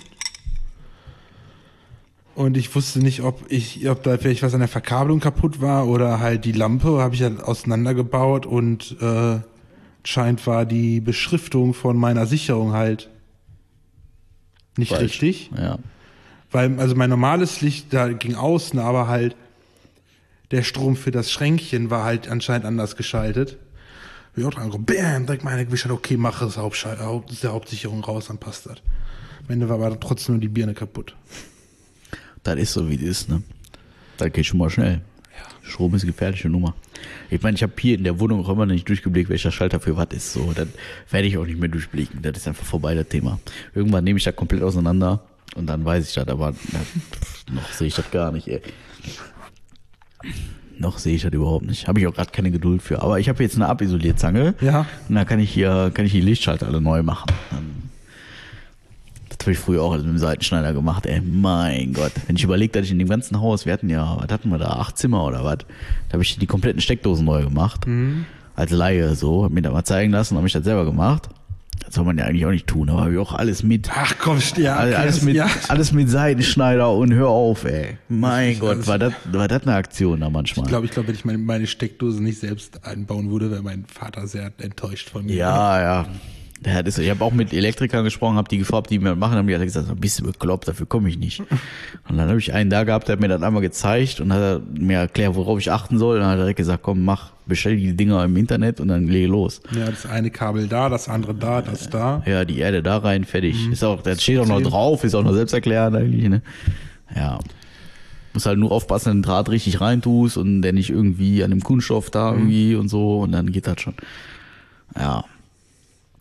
Und ich wusste nicht, ob ich, ob da vielleicht was an der Verkabelung kaputt war oder halt die Lampe, habe ich halt auseinandergebaut und äh, scheint war die Beschriftung von meiner Sicherung halt nicht Falsch. richtig. Ja. Weil, also mein normales Licht, da ging außen, aber halt der Strom für das Schränkchen war halt anscheinend anders geschaltet. Ich auch dran, bam, direkt meine Gewicht, okay, mach das Hauptschal- Haupt, der Hauptsicherung raus, dann passt das. Am Ende war aber trotzdem nur die Birne kaputt. Das ist so, wie es ist, ne? Das geht schon mal schnell. Ja. Strom ist eine gefährliche Nummer. Ich meine, ich habe hier in der Wohnung auch immer nicht durchgeblickt, welcher Schalter für was ist. So, dann werde ich auch nicht mehr durchblicken. Das ist einfach vorbei, das Thema. Irgendwann nehme ich das komplett auseinander und dann weiß ich das, aber na, noch sehe ich das gar nicht, ey. Noch sehe ich das überhaupt nicht. Habe ich auch gerade keine Geduld für. Aber ich habe jetzt eine Abisolierzange. Ja. Und da kann ich hier, kann ich die Lichtschalter alle neu machen. Dann Das habe ich früher auch alles mit dem Seitenschneider gemacht, ey. Mein Gott. Wenn ich überlege, dass ich in dem ganzen Haus, wir hatten ja, was hatten wir da, acht Zimmer oder was, da habe ich die kompletten Steckdosen neu gemacht. Mhm. Als Laie so, hab mir das mal zeigen lassen, habe ich das selber gemacht. Das soll man ja eigentlich auch nicht tun, aber habe ich auch alles mit. Ach komm, ja, alles, alles mit, ja. alles mit Seitenschneider und hör auf, ey. Mein Gott, war das, war das eine Aktion da manchmal. Ich glaube, ich glaube, wenn ich meine, meine Steckdose nicht selbst einbauen würde, wäre mein Vater sehr enttäuscht von mir. Ja, ja. Ja, das, ich habe auch mit Elektrikern gesprochen, habe die gefragt, die mir das machen, haben die alle gesagt, bist du bekloppt, dafür komme ich nicht. Und dann habe ich einen da gehabt, der hat mir das einmal gezeigt und hat mir erklärt, worauf ich achten soll. Und dann hat er direkt gesagt, komm, mach, bestell die Dinger im Internet und dann lege los. Ja, das eine Kabel da, das andere da, das da. Ja, die Erde da rein, fertig. Mhm. Ist auch, das steht auch noch drauf, ist auch noch selbsterklärend eigentlich, ne? Ja. Muss halt nur aufpassen, den Draht richtig reintust und der nicht irgendwie an dem Kunststoff da irgendwie mhm. und so und dann geht das schon. Ja.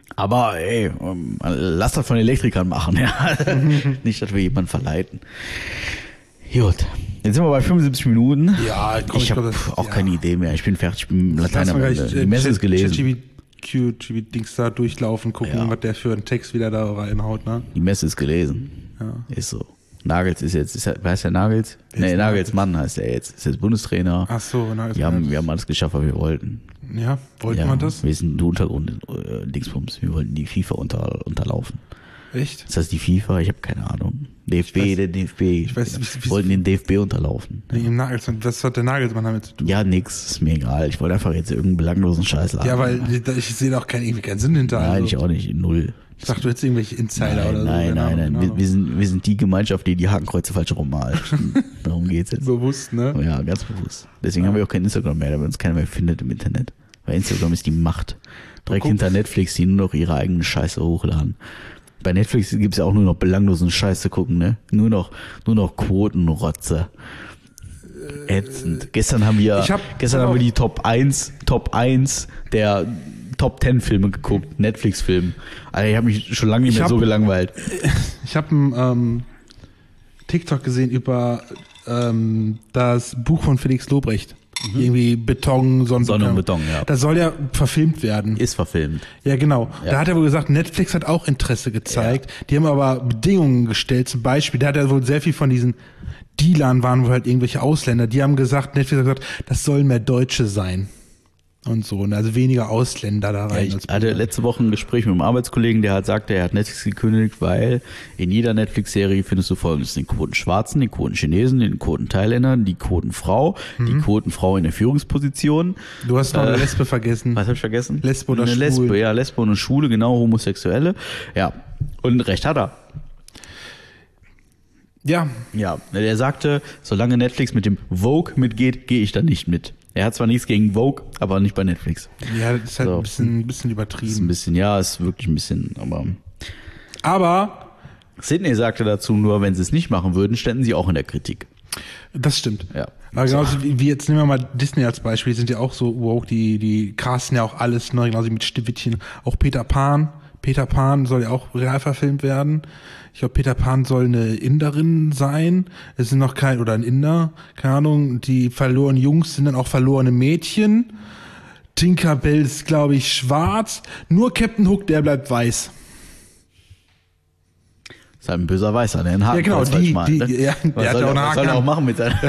Aber ey, lass das von Elektrikern machen, ja. Nicht, dass wir jemanden verleiten. Gut. Jetzt sind wir bei fünfundsiebzig Minuten. Ja, komm, ich habe auch ja. keine Idee mehr. Ich bin fertig, ich bin Latein am Ende. Die Messe ist gelesen. Q Dings da durchlaufen, gucken, ja. was der für einen Text wieder da reinhaut, ne? Die Messe ist gelesen. Ja. Ist so. Nagels ist jetzt, ist, wer heißt der Nagels? Nee, Nagels, Nagels Mann heißt er jetzt. Ist jetzt Bundestrainer. Ach so, Nagels. Wir haben, wir haben alles geschafft, was wir wollten. Ja, wollten ja, wir das? Wir sind der Untergrund, äh, Dingsbums. Wir wollten die FIFA unter, unterlaufen. Echt? Ist das die FIFA? Ich habe keine Ahnung. D F B, weiß, der D F B. Ich weiß, wie, wie, wollten den D F B unterlaufen. Nee, ja. Nagels, was hat der Nagelsmann damit zu tun? Ja, nix, ist mir egal. Ich wollte einfach jetzt irgendeinen belanglosen Scheiß laden. Ja, weil ich sehe auch keinen, irgendwie keinen Sinn hinter. Nein, also. ich auch nicht, null. Ich dachte, du hättest irgendwelche Insider nein, oder so. Nein, genau, nein, nein. genau. Wir, wir, sind, wir sind die Gemeinschaft, die die Hakenkreuze falsch rummalt. Darum geht's jetzt. Bewusst, ne? Ja, ganz bewusst. Deswegen ja. haben wir auch kein Instagram mehr, damit uns keiner mehr findet im Internet. Weil Instagram ist die Macht. Direkt hinter Netflix, die nur noch ihre eigene Scheiße hochladen. Bei Netflix gibt's ja auch nur noch belanglosen Scheiß zu gucken, ne? Nur noch, nur noch Quotenrotze. Ätzend. Gestern haben wir, hab, gestern haben wir die Top eins, Top eins der Top zehn Filme geguckt, Netflix-Film. Alter, ich habe mich schon lange nicht mehr hab, so gelangweilt. Ich habe einen ähm, TikTok gesehen über ähm, das Buch von Felix Lobrecht. Mhm. Irgendwie Beton, Sonne, Sonne und Beton, ja. Das soll ja verfilmt werden. Ist verfilmt. Ja, genau. Ja. Da hat er wohl gesagt, Netflix hat auch Interesse gezeigt. Ja. Die haben aber Bedingungen gestellt. Zum Beispiel, da hat er wohl sehr viel von diesen Dealern waren wohl halt irgendwelche Ausländer. Die haben gesagt, Netflix hat gesagt, das sollen mehr Deutsche sein. Und so, also weniger Ausländer da rein. Ja, ich hatte letzte Woche ein Gespräch mit einem Arbeitskollegen, der hat sagte, er hat Netflix gekündigt, weil in jeder Netflix-Serie findest du folgendes: den Quoten Schwarzen, den Quoten Chinesen, den Quoten Thailändern, die Quoten Frau, mhm. die Quoten Frau in der Führungsposition. Du hast noch äh, eine Lesbe vergessen. Was habe ich vergessen? Lesbe oder eine Schwule. Lesbe, ja, Lesbe und eine Schwule, genau, Homosexuelle. Ja, und recht hat er. Ja. Ja, der sagte, solange Netflix mit dem Vogue mitgeht, gehe ich da nicht mit. Er hat zwar nichts gegen Vogue, aber nicht bei Netflix. Ja, das ist halt so. ein, bisschen, ein bisschen übertrieben. Ist ein bisschen, ja, ist wirklich ein bisschen, aber... Aber... Sydney sagte dazu nur, wenn sie es nicht machen würden, ständen sie auch in der Kritik. Das stimmt. Ja. Aber genauso wie, wie jetzt nehmen wir mal Disney als Beispiel, die sind ja auch so woke, die, die casten ja auch alles neu, genauso mit Schneewittchen. Auch Peter Pan. Peter Pan soll ja auch real verfilmt werden. Ich glaube, Peter Pan soll eine Inderin sein. Es sind noch kein, oder ein Inder, keine Ahnung. Die verlorenen Jungs sind dann auch verlorene Mädchen. Tinkerbell ist, glaube ich, schwarz. Nur Captain Hook, der bleibt weiß. Ist halt ein böser Weißer, der einen Haken ja, genau, die, malt, die, ne? ja, was der soll, hat auch einen was Haken. soll er auch machen mit seinem...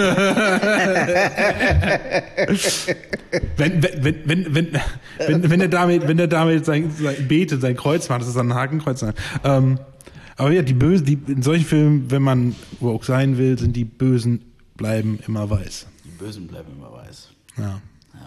wenn, wenn, wenn, wenn, wenn, wenn, wenn er damit, wenn er damit sein, sein betet, sein Kreuz macht, das ist dann ein Hakenkreuz. Ähm, aber ja, die Bösen, die, in solchen Filmen, wenn man woke sein will, sind die Bösen bleiben immer weiß. Die Bösen bleiben immer weiß. Ja. Ja.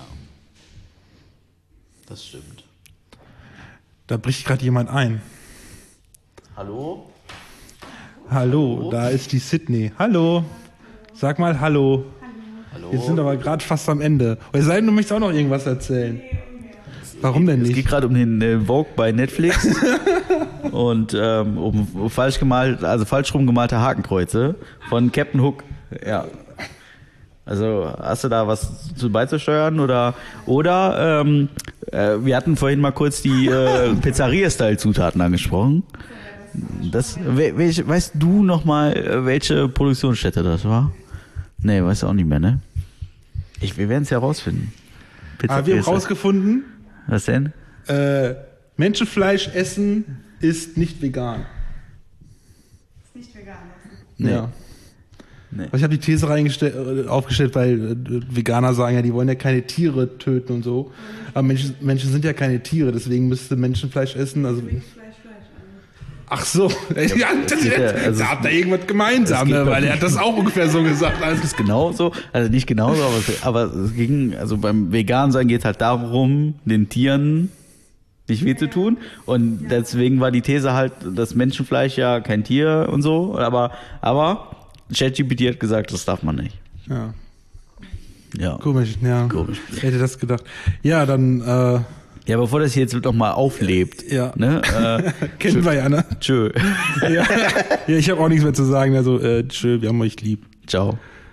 Das stimmt. Da bricht gerade jemand ein. Hallo? Hallo, hallo, da ist die Sydney. Hallo. Sag mal Hallo. Hallo. Wir sind aber gerade fast am Ende. Es sei denn, du möchtest auch noch irgendwas erzählen. Warum denn nicht? Es geht gerade um den äh, Vogue bei Netflix und ähm, um falsch gemalt, also falsch rum gemalte Hakenkreuze von Captain Hook. Ja. Also hast du da was zu beizusteuern oder oder ähm, äh, wir hatten vorhin mal kurz die äh, Pizzeria-Style-Zutaten angesprochen. Das, welche, weißt du noch mal, welche Produktionsstätte das war? Nee, weißt du auch nicht mehr, ne? Ich, wir werden es ja rausfinden. Aber wir haben rausgefunden. Was denn? Äh, Menschenfleisch essen ist nicht vegan. Ist nicht vegan essen? Nee. Ja. Nee. Ich habe die These reingestellt, aufgestellt, weil äh, Veganer sagen ja, die wollen ja keine Tiere töten und so. Aber Menschen, Menschen sind ja keine Tiere, deswegen müsste Menschenfleisch essen. Also ach so, ja, das, ja, also da habt ihr irgendwas gemeinsam, ne? Weil er hat das auch ungefähr so gesagt. Also das ist genauso, also nicht genauso, aber, aber es ging, also beim Vegan-Sein geht es halt darum, den Tieren nicht weh zu tun. Und deswegen war die These halt, dass Menschenfleisch ja kein Tier und so, aber, aber ChatGPT hat gesagt, das darf man nicht. Ja. Ja. Komisch, ja. Komisch. Wer hätte das gedacht? Ja, dann, äh, ja, bevor das hier jetzt noch mal auflebt. Ja. Ne? Äh, Kennen wir ja, ne? Tschö. Ja, ja ich habe auch nichts mehr zu sagen. Also, äh, tschö, wir haben euch lieb. Ciao.